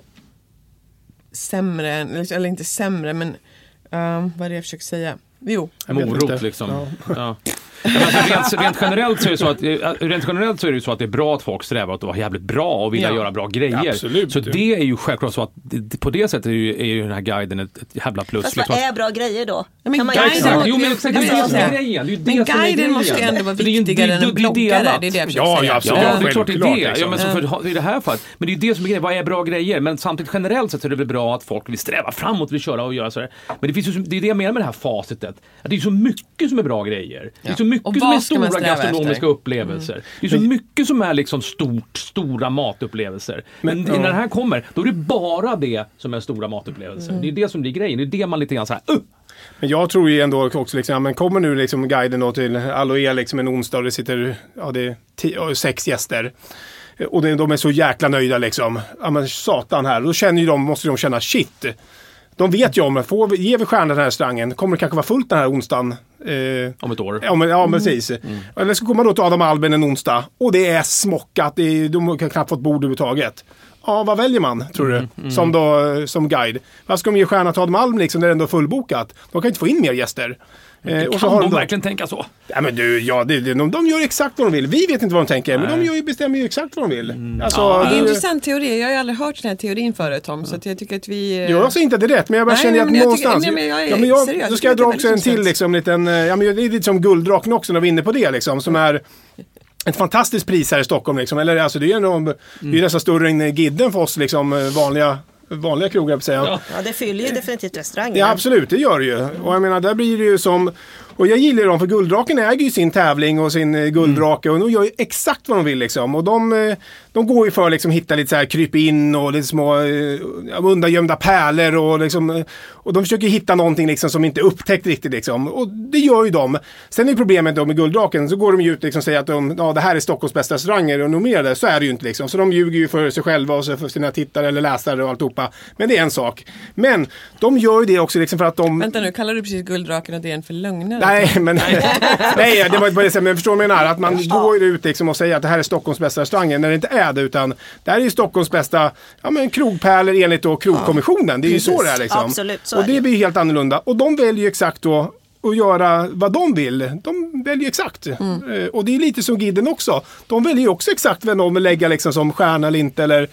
Speaker 3: sämre, eller inte sämre, men um, vad är det jag försöker säga? Jo.
Speaker 6: Jag vet
Speaker 7: Morot
Speaker 6: inte.
Speaker 7: liksom.
Speaker 6: Ja.
Speaker 7: Ja. Men alltså, rent, rent, generellt så är det så att, rent generellt så är det ju så att det är bra att folk strävar att vara jävligt bra och vilja
Speaker 3: Ja.
Speaker 7: göra bra grejer.
Speaker 6: Absolut.
Speaker 7: Så det är ju självklart så att det, på det sättet är ju, är ju den här guiden ett, ett jävla plus.
Speaker 4: Fast
Speaker 7: liksom.
Speaker 4: vad är bra grejer då?
Speaker 3: Ja, men
Speaker 4: Kan man
Speaker 3: guiden-
Speaker 4: göra så?
Speaker 7: Exakt. Jo men exakt, det är det som är
Speaker 3: Ja.
Speaker 7: grejen. Det är ju
Speaker 3: Men
Speaker 7: det som är
Speaker 3: guiden
Speaker 7: grejen.
Speaker 3: måste ju ändå vara
Speaker 7: För det är ju-
Speaker 3: viktigare
Speaker 7: det-
Speaker 3: än
Speaker 7: det-
Speaker 3: en
Speaker 7: det är
Speaker 3: bloggare.
Speaker 7: delat.
Speaker 3: Det är det jag försöker
Speaker 6: Ja,
Speaker 3: säga.
Speaker 6: ja, absolut.
Speaker 7: Ja,
Speaker 6: Ja,
Speaker 7: det är klart det är det.
Speaker 6: självklart,
Speaker 7: Ja, men så
Speaker 6: liksom.
Speaker 7: för, i det här fallet. Men det är ju det som är grejen. Vad är bra grejer? Men samtidigt generellt sett så är det väl bra att folk vill sträva framåt, vill köra och göra så här. Men det finns ju, så- det är det jag menar med det här facitet. Att det är så mycket som är bra grejer. Det är så mycket
Speaker 3: Och
Speaker 7: som
Speaker 3: vad
Speaker 7: är
Speaker 3: ska man
Speaker 7: stora
Speaker 3: sträva
Speaker 7: gastronomiska
Speaker 3: efter?
Speaker 7: upplevelser. Det är så mycket som är liksom stort, stora matupplevelser. Men,
Speaker 6: Men,
Speaker 7: när
Speaker 6: ja.
Speaker 7: det här kommer, då är det bara det som är stora matupplevelser. Det är det som blir grejen. Det är det man lite grann så här, uh!
Speaker 6: Men jag tror ju ändå också liksom, men kommer nu liksom guiden då till Aloe liksom en onsdag och det sitter, ja det är tio, sex gäster. Och det, de är så jäkla nöjda liksom. Ja men satan här. Då känner ju de, måste de känna shit. De vet ju om, får vi, ger vi stjärnan den här restaurangen, kommer det kanske vara fullt den här onsdagen. Eh,
Speaker 7: Om ett år.
Speaker 6: Ja, men, ja precis. Eller så kommer man då till Adam Alben en onsdag och det är smockat, det är, de kan knappt få ett bord överhuvudtaget. Ja, vad väljer man, tror du?
Speaker 7: Mm, mm.
Speaker 6: Som, då, som guide. Vad ska de ge stjärna till Adam Alben liksom, när det ändå är fullbokat? De kan inte få in mer gäster. Eh,
Speaker 7: Kan
Speaker 6: så har
Speaker 7: de
Speaker 6: då-
Speaker 7: verkligen tänka så?
Speaker 6: Ja, men du, ja, det, det, de, de gör exakt vad de vill. Vi vet inte vad de tänker, men de gör ju, bestämmer ju exakt vad de vill. Alltså,
Speaker 7: Ja,
Speaker 3: Det är
Speaker 6: det-
Speaker 3: en intressant teori. Jag har ju aldrig hört den här teorin förut, Tom. Så att jag tycker att vi... eh,
Speaker 6: Jag säger inte att det är rätt, men jag bara
Speaker 3: Nej,
Speaker 6: känner att
Speaker 3: men jag tycker-
Speaker 6: någonstans...
Speaker 3: nej, men jag är
Speaker 6: ja, men jag,
Speaker 3: seriös.
Speaker 6: då ska jag dra
Speaker 3: Jag tycker
Speaker 6: också
Speaker 3: det är
Speaker 6: en till
Speaker 3: väldigt
Speaker 6: liksom, liten... eh, Ja, men det är lite som Gulddraken också när vi är inne på det liksom, som är ett fantastiskt pris här i Stockholm liksom. Eller alltså det är ju ändå, det är ju nästan större än Gidden för oss liksom, vanliga, vanliga krogar på att säga.
Speaker 7: Ja.
Speaker 4: Ja, det fyller ju definitivt restaurangen.
Speaker 6: Ja, absolut, det gör det ju. Och jag menar, där blir det ju som... Och jag gillar dem, för Gulddraken äger ju sin tävling och sin eh, gulddrake och de gör ju exakt vad de vill liksom. Och de, eh, de går ju för att liksom hitta lite så här kryp in och lite små eh, undangömda pärlor och liksom... eh, Och de försöker hitta någonting liksom som inte är upptäckt riktigt liksom. Och det gör ju de. Sen är problemet då med Gulddraken, så går de ju ut liksom och säger att de, ja, det här är Stockholms bästa restauranger och nominerade. Så är det ju inte liksom. Så de ljuger ju för sig själva och så för sina tittare eller läsare och alltihopa. Men det är en sak. Men de gör ju det också liksom för att de...
Speaker 3: Vänta nu, kallar du precis Gulddraken och det är en för lögnare?
Speaker 6: Nej, men, nej, det var inte på det sättet, men förstår du vad jag menar? Att man går ju ut liksom och säger att det här är Stockholms bästa restauranger när det inte är det, utan det här är ju Stockholms bästa, ja men krogpärlor enligt då krogkommissionen. Det är ju så det är liksom.
Speaker 4: Absolut, så
Speaker 6: och
Speaker 4: är
Speaker 6: det
Speaker 4: det.
Speaker 6: blir helt annorlunda. Och de väljer ju exakt då att göra vad de vill. De väljer exakt. Eh, Och det är lite som Gidden också. De väljer ju också exakt vad de vill lägga liksom som stjärna eller inte, eller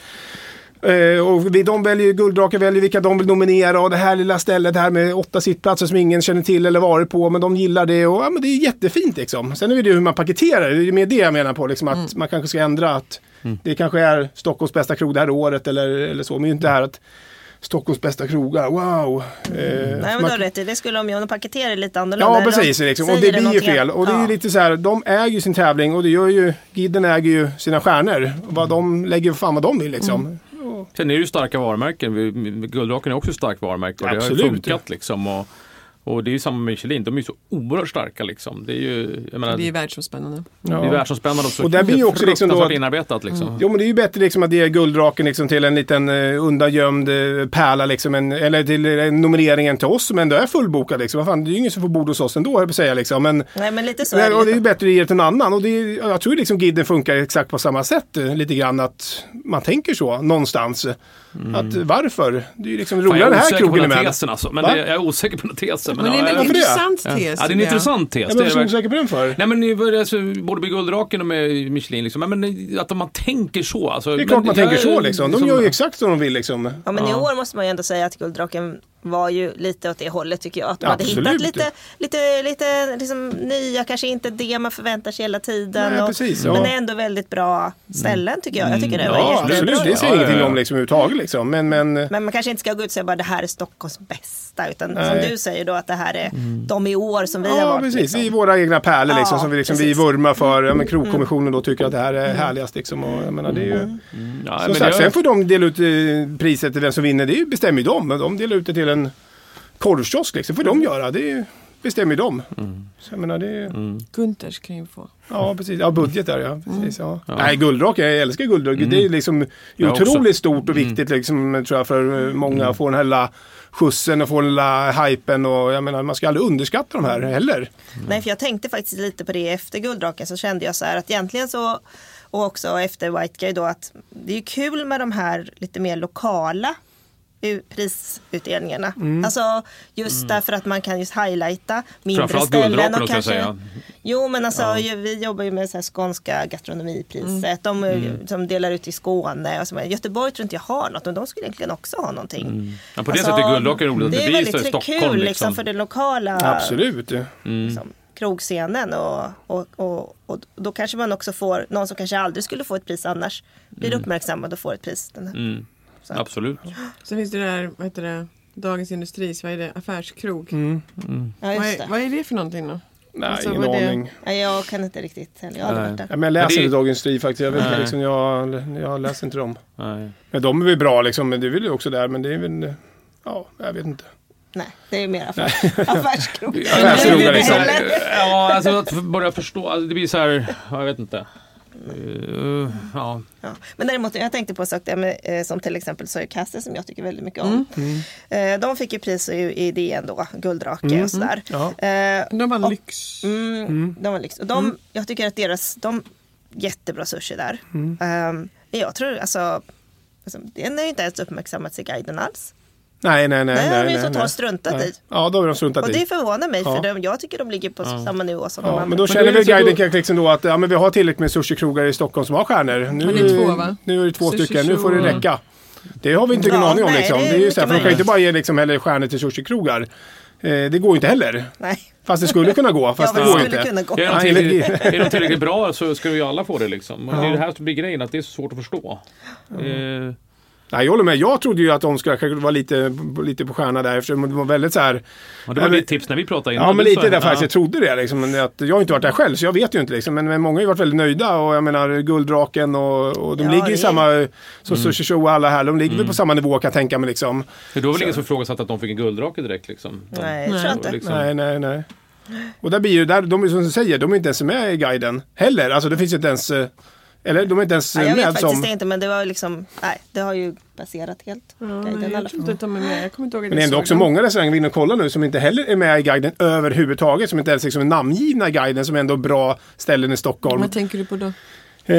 Speaker 6: Uh, och vi, de väljer, Gulddraken väljer vilka de vill nominera och det här lilla stället här med åtta sittplatser som ingen känner till eller varit på, men de gillar det och ja, men det är jättefint liksom. Sen är det hur man paketerar, det är mer det jag menar på liksom, att
Speaker 3: Mm.
Speaker 6: man kanske ska ändra att mm. det kanske är Stockholms bästa krog det här året eller, eller så, men ju inte det här att Stockholms bästa krogar, wow. Eh,
Speaker 4: Nej, men
Speaker 6: man-
Speaker 4: du har rätt i. Det skulle de ju paketera lite annorlunda.
Speaker 6: Ja,
Speaker 4: Eller
Speaker 6: precis.
Speaker 4: de
Speaker 6: Liksom. Och
Speaker 4: säger
Speaker 6: det blir ju
Speaker 4: någonting
Speaker 6: fel.
Speaker 4: annat.
Speaker 6: Och det är ju
Speaker 4: Ja.
Speaker 6: lite så här, de äger ju sin tävling och det gör ju, Gidden äger ju sina stjärnor. Vad de lägger fan vad de vill liksom.
Speaker 3: Mm.
Speaker 7: Sen är det ju starka varumärken. Vi- Gulddraken är också ett starkt varumärke. Och det har ju
Speaker 6: Absolut.
Speaker 7: funkat liksom. Och, och det är ju samma med Michelin. De är ju så oerhört starka liksom. Det är ju, jag menar,
Speaker 3: Det är ju världsomspännande.
Speaker 7: det är världsomspännande och så
Speaker 6: Och där blir ju också liksom då-
Speaker 7: fruktansvärt inarbetat liksom.
Speaker 6: Jo, men det är ju bättre liksom att det är Gulddraken liksom till en liten uh, undangömd uh, pärla liksom, en, eller till uh, nomineringen till oss som ändå är fullbokad liksom. Vad fan, det är ju ingen som får bord hos oss ändå, jag vill säga liksom. Men,
Speaker 4: Nej, men lite så
Speaker 6: nej,
Speaker 4: är det
Speaker 6: och det är ju
Speaker 4: ju.
Speaker 6: bättre att ge det till en annan. Och det är, jag tror liksom Gidden funkar exakt på samma sätt uh, lite grann, att man tänker så någonstans. Att varför? Det är ju liksom
Speaker 7: Fan,
Speaker 6: roligare
Speaker 7: jag
Speaker 6: den
Speaker 7: är
Speaker 6: här
Speaker 7: osäker på
Speaker 6: krogen är
Speaker 7: den
Speaker 6: med.
Speaker 7: tesen alltså. Men
Speaker 6: Va?
Speaker 7: det, jag är osäker på den tesen. Men,
Speaker 3: Men det är en
Speaker 7: ja,
Speaker 3: väldigt
Speaker 6: varför det?
Speaker 3: intressant tes.
Speaker 7: ja, det är en
Speaker 3: tycker jag.
Speaker 7: intressant tes.
Speaker 6: Jag
Speaker 7: Det
Speaker 6: var
Speaker 7: är
Speaker 6: så
Speaker 7: verkligen-
Speaker 6: osäker på den för.
Speaker 7: Nej men ni- alltså, både med Gulddraken och med Michelin liksom. Men att man tänker så alltså,
Speaker 6: Det är klart
Speaker 7: men
Speaker 6: man
Speaker 7: jag-
Speaker 6: tänker så liksom. De
Speaker 7: liksom-
Speaker 6: gör ju exakt som de vill liksom.
Speaker 4: Ja, men i
Speaker 7: Ja.
Speaker 4: år måste man ju ändå säga att Gulddraken var ju lite åt det hållet tycker jag. Att man
Speaker 6: Absolut.
Speaker 4: hade hittat lite, lite, lite liksom nya, kanske inte det man förväntar sig hela tiden.
Speaker 6: Nej,
Speaker 4: och,
Speaker 6: precis, ja.
Speaker 4: Men det är ändå väldigt bra ställen tycker jag. Jag tycker det var
Speaker 6: Ja,
Speaker 4: jättebra.
Speaker 6: absolut. Det säger
Speaker 7: Ja,
Speaker 6: ingenting
Speaker 7: ja, ja.
Speaker 6: om liksom överhuvudtaget liksom. Men, men,
Speaker 4: Men man kanske inte ska gå ut och säga bara det här är Stockholms bästa. Utan
Speaker 6: Nej.
Speaker 4: som du säger då att det här är de i år som vi har
Speaker 6: ja,
Speaker 4: varit.
Speaker 6: precis.
Speaker 4: Liksom.
Speaker 6: Vi är våra egna pärlor liksom,
Speaker 4: Ja,
Speaker 6: som vi, liksom, vi
Speaker 4: precis.
Speaker 6: vurmar för. Ja, men Krogkommissionen då tycker att det här är härligast. Liksom, och, jag menar, det är ju,
Speaker 7: Mm. Ja,
Speaker 6: som
Speaker 7: men
Speaker 6: sagt,
Speaker 7: det-
Speaker 6: sen får de dela ut eh, priset till den som vinner. Det bestämmer ju de. Men de delar ut det till en korvkiosk. Liksom, får de göra. Det är ju, bestämmer ju de. Så, jag menar, det är,
Speaker 3: Gunters kan ju få.
Speaker 6: ja, precis. Ja, budget där ja. Precis, ja. Nej, guldrock. Jag älskar guldrock. Det är liksom
Speaker 7: Jag
Speaker 6: otroligt
Speaker 7: också.
Speaker 6: stort och viktigt liksom, tror jag, för eh, många att få den här lilla skjutsen och få den lilla hypen. Och jag menar, man ska aldrig underskatta de här heller.
Speaker 4: Nej, för jag tänkte faktiskt lite på det efter Guldrocken, så kände jag så här att egentligen så, och också efter White Guy då, att det är ju kul med de här lite mer lokala u- prisutdelningarna. Alltså just därför att man kan just highlighta mindre
Speaker 7: Framförallt
Speaker 4: ställen.
Speaker 7: Guldrocken
Speaker 4: Och
Speaker 7: då, kan jag
Speaker 4: kanske,
Speaker 7: säga.
Speaker 4: jo men alltså ju- vi jobbar ju med så här skånska gastronomipriset. De
Speaker 7: Mm.
Speaker 4: som delar ut i Skåne och så. Göteborg tror inte jag har något, men de skulle egentligen också ha någonting.
Speaker 7: Mm. Ja, på det
Speaker 4: Alltså,
Speaker 7: sättet är Guldrocken roligt att
Speaker 4: det
Speaker 7: det
Speaker 4: är
Speaker 7: blir
Speaker 4: väldigt
Speaker 7: så i Stockholm.
Speaker 4: kul liksom,
Speaker 7: Liksom.
Speaker 4: för den lokala
Speaker 6: Absolut. Ja.
Speaker 4: liksom, krogscenen och, och, och, och då kanske man också får någon som kanske aldrig skulle få ett pris annars blir uppmärksammad och får ett pris. Den här.
Speaker 7: Mm. Absolut.
Speaker 3: Sen finns det där, vad heter det, Dagens Industri, vad är det, affärskrog.
Speaker 6: Mm.
Speaker 4: Ja,
Speaker 3: Vad,
Speaker 4: just
Speaker 3: är,
Speaker 4: det.
Speaker 3: vad är det för någonting då?
Speaker 6: Nej,
Speaker 3: Alltså,
Speaker 6: ingen
Speaker 3: vad är det?
Speaker 6: aning.
Speaker 4: Ja, jag kan inte riktigt heller. Jag har aldrig
Speaker 7: Nej.
Speaker 4: varit där.
Speaker 6: Ja, men jag läser
Speaker 7: Men det-
Speaker 6: inte Dagens Industri faktiskt. Jag, vet, inte,
Speaker 7: Nej.
Speaker 6: liksom, jag, jag läser inte dem.
Speaker 7: Nej.
Speaker 6: Men de är väl bra liksom. Men det är väl också där. Men det är väl... Ja, jag vet inte.
Speaker 4: Nej, det är mer affärs, affärskrog.
Speaker 6: Affärskrogar, liksom.
Speaker 7: Ja, alltså att börja förstå. Alltså, det blir så här, jag vet inte. Uh, ja.
Speaker 4: Ja. Men däremot, jag tänkte på en sak där med, eh, som till exempel Sörkasse som jag tycker väldigt mycket om. Eh, de fick ju pris i, i D N då, Guldrake och sådär.
Speaker 6: Ja.
Speaker 4: Eh,
Speaker 3: De var
Speaker 4: och-
Speaker 3: lyx.
Speaker 4: Mm, De var lyx. Och de, jag tycker att deras, de, jättebra sushi där. Um, jag tror alltså, alltså, den är ju inte ens uppmärksammats i guiden alls.
Speaker 6: Nej, nej, nej.
Speaker 4: Det har
Speaker 6: nej,
Speaker 4: de ju
Speaker 6: nej,
Speaker 4: totalt
Speaker 6: nej.
Speaker 4: struntat
Speaker 6: Nej.
Speaker 4: i.
Speaker 6: Ja, då har de struntat
Speaker 4: Och
Speaker 6: i.
Speaker 4: det förvånar mig
Speaker 6: Ja.
Speaker 4: för de, jag tycker de ligger på samma nivå som de
Speaker 6: Ja,
Speaker 4: andra.
Speaker 6: men då
Speaker 7: det
Speaker 6: känner
Speaker 7: är
Speaker 6: väl
Speaker 7: så
Speaker 6: guiden
Speaker 7: då-
Speaker 6: kanske liksom då att ja, men vi har tillräckligt med sushikrogar i Stockholm som har stjärnor. Nu,
Speaker 3: Ja, det är två, va?
Speaker 6: nu är det två
Speaker 3: Sushi
Speaker 6: stycken, nu får det
Speaker 3: show.
Speaker 6: räcka. Det har vi inte
Speaker 4: Ja,
Speaker 6: någon aning om
Speaker 4: nej,
Speaker 6: liksom.
Speaker 4: det
Speaker 6: Det
Speaker 4: är
Speaker 6: är ju
Speaker 4: mycket
Speaker 6: så här, för de kan ju
Speaker 4: möjligt.
Speaker 6: inte bara ge liksom heller stjärnor till sushikrogar. Eh, det går ju inte heller.
Speaker 4: Nej.
Speaker 6: Fast det skulle kunna gå, fast
Speaker 4: Ja,
Speaker 6: det
Speaker 4: men
Speaker 6: går
Speaker 4: det
Speaker 6: ju
Speaker 4: skulle
Speaker 6: inte.
Speaker 4: kunna gå.
Speaker 7: Är de,
Speaker 6: Ja,
Speaker 7: tillräckligt,
Speaker 6: enligt-
Speaker 7: är de tillräckligt bra så ska ju alla få det liksom. Och det är det här som blir grejen, att det är så svårt att förstå. Eh,
Speaker 6: Nej, jag håller med. Jag trodde ju att de skulle kanske vara lite, lite på stjärna där eftersom de var väldigt så här.
Speaker 7: och det var
Speaker 6: Ja, men-
Speaker 7: ditt tips när vi pratade innan.
Speaker 6: Ja, men
Speaker 7: Du
Speaker 6: lite
Speaker 7: sa-
Speaker 6: där faktiskt.
Speaker 7: ja.
Speaker 6: Jag trodde det liksom. Men att jag har inte varit där själv så jag vet ju inte liksom. Men, men många har ju varit väldigt nöjda och jag menar Guldraken och, och de
Speaker 4: Ja,
Speaker 6: ligger
Speaker 4: det
Speaker 6: i
Speaker 4: är-
Speaker 6: samma, som Sushi Show och alla här. De ligger väl på samma nivå kan jag tänka mig liksom.
Speaker 7: Det var väl ingen som ifrågasatte att de fick en Guldrake direkt liksom. De-
Speaker 4: Nej, jag tror
Speaker 3: Nej.
Speaker 4: inte.
Speaker 7: liksom.
Speaker 6: Nej, nej, nej. Och där blir ju, där, de är som du säger, de är inte ens med i guiden heller. Alltså det finns ju inte ens, eh, eller de är inte ens
Speaker 4: Nej, jag vet
Speaker 6: med
Speaker 4: faktiskt
Speaker 6: som...
Speaker 4: inte, men det var liksom, nej, det har ju passerat helt.
Speaker 3: Ja,
Speaker 4: guiden
Speaker 3: nej,
Speaker 4: i alla
Speaker 3: jag tror
Speaker 4: fall.
Speaker 3: inte att de är med. Jag kommer inte ihåg att
Speaker 6: Men det är
Speaker 3: jag
Speaker 6: ändå
Speaker 3: såg
Speaker 6: också
Speaker 3: dem.
Speaker 6: många restauranger vi är inne och kollar nu som inte heller är med i guiden överhuvudtaget. Som inte ens liksom är namngivna i guiden som är ändå bra ställen i Stockholm.
Speaker 3: Vad tänker du på då?
Speaker 6: Eh,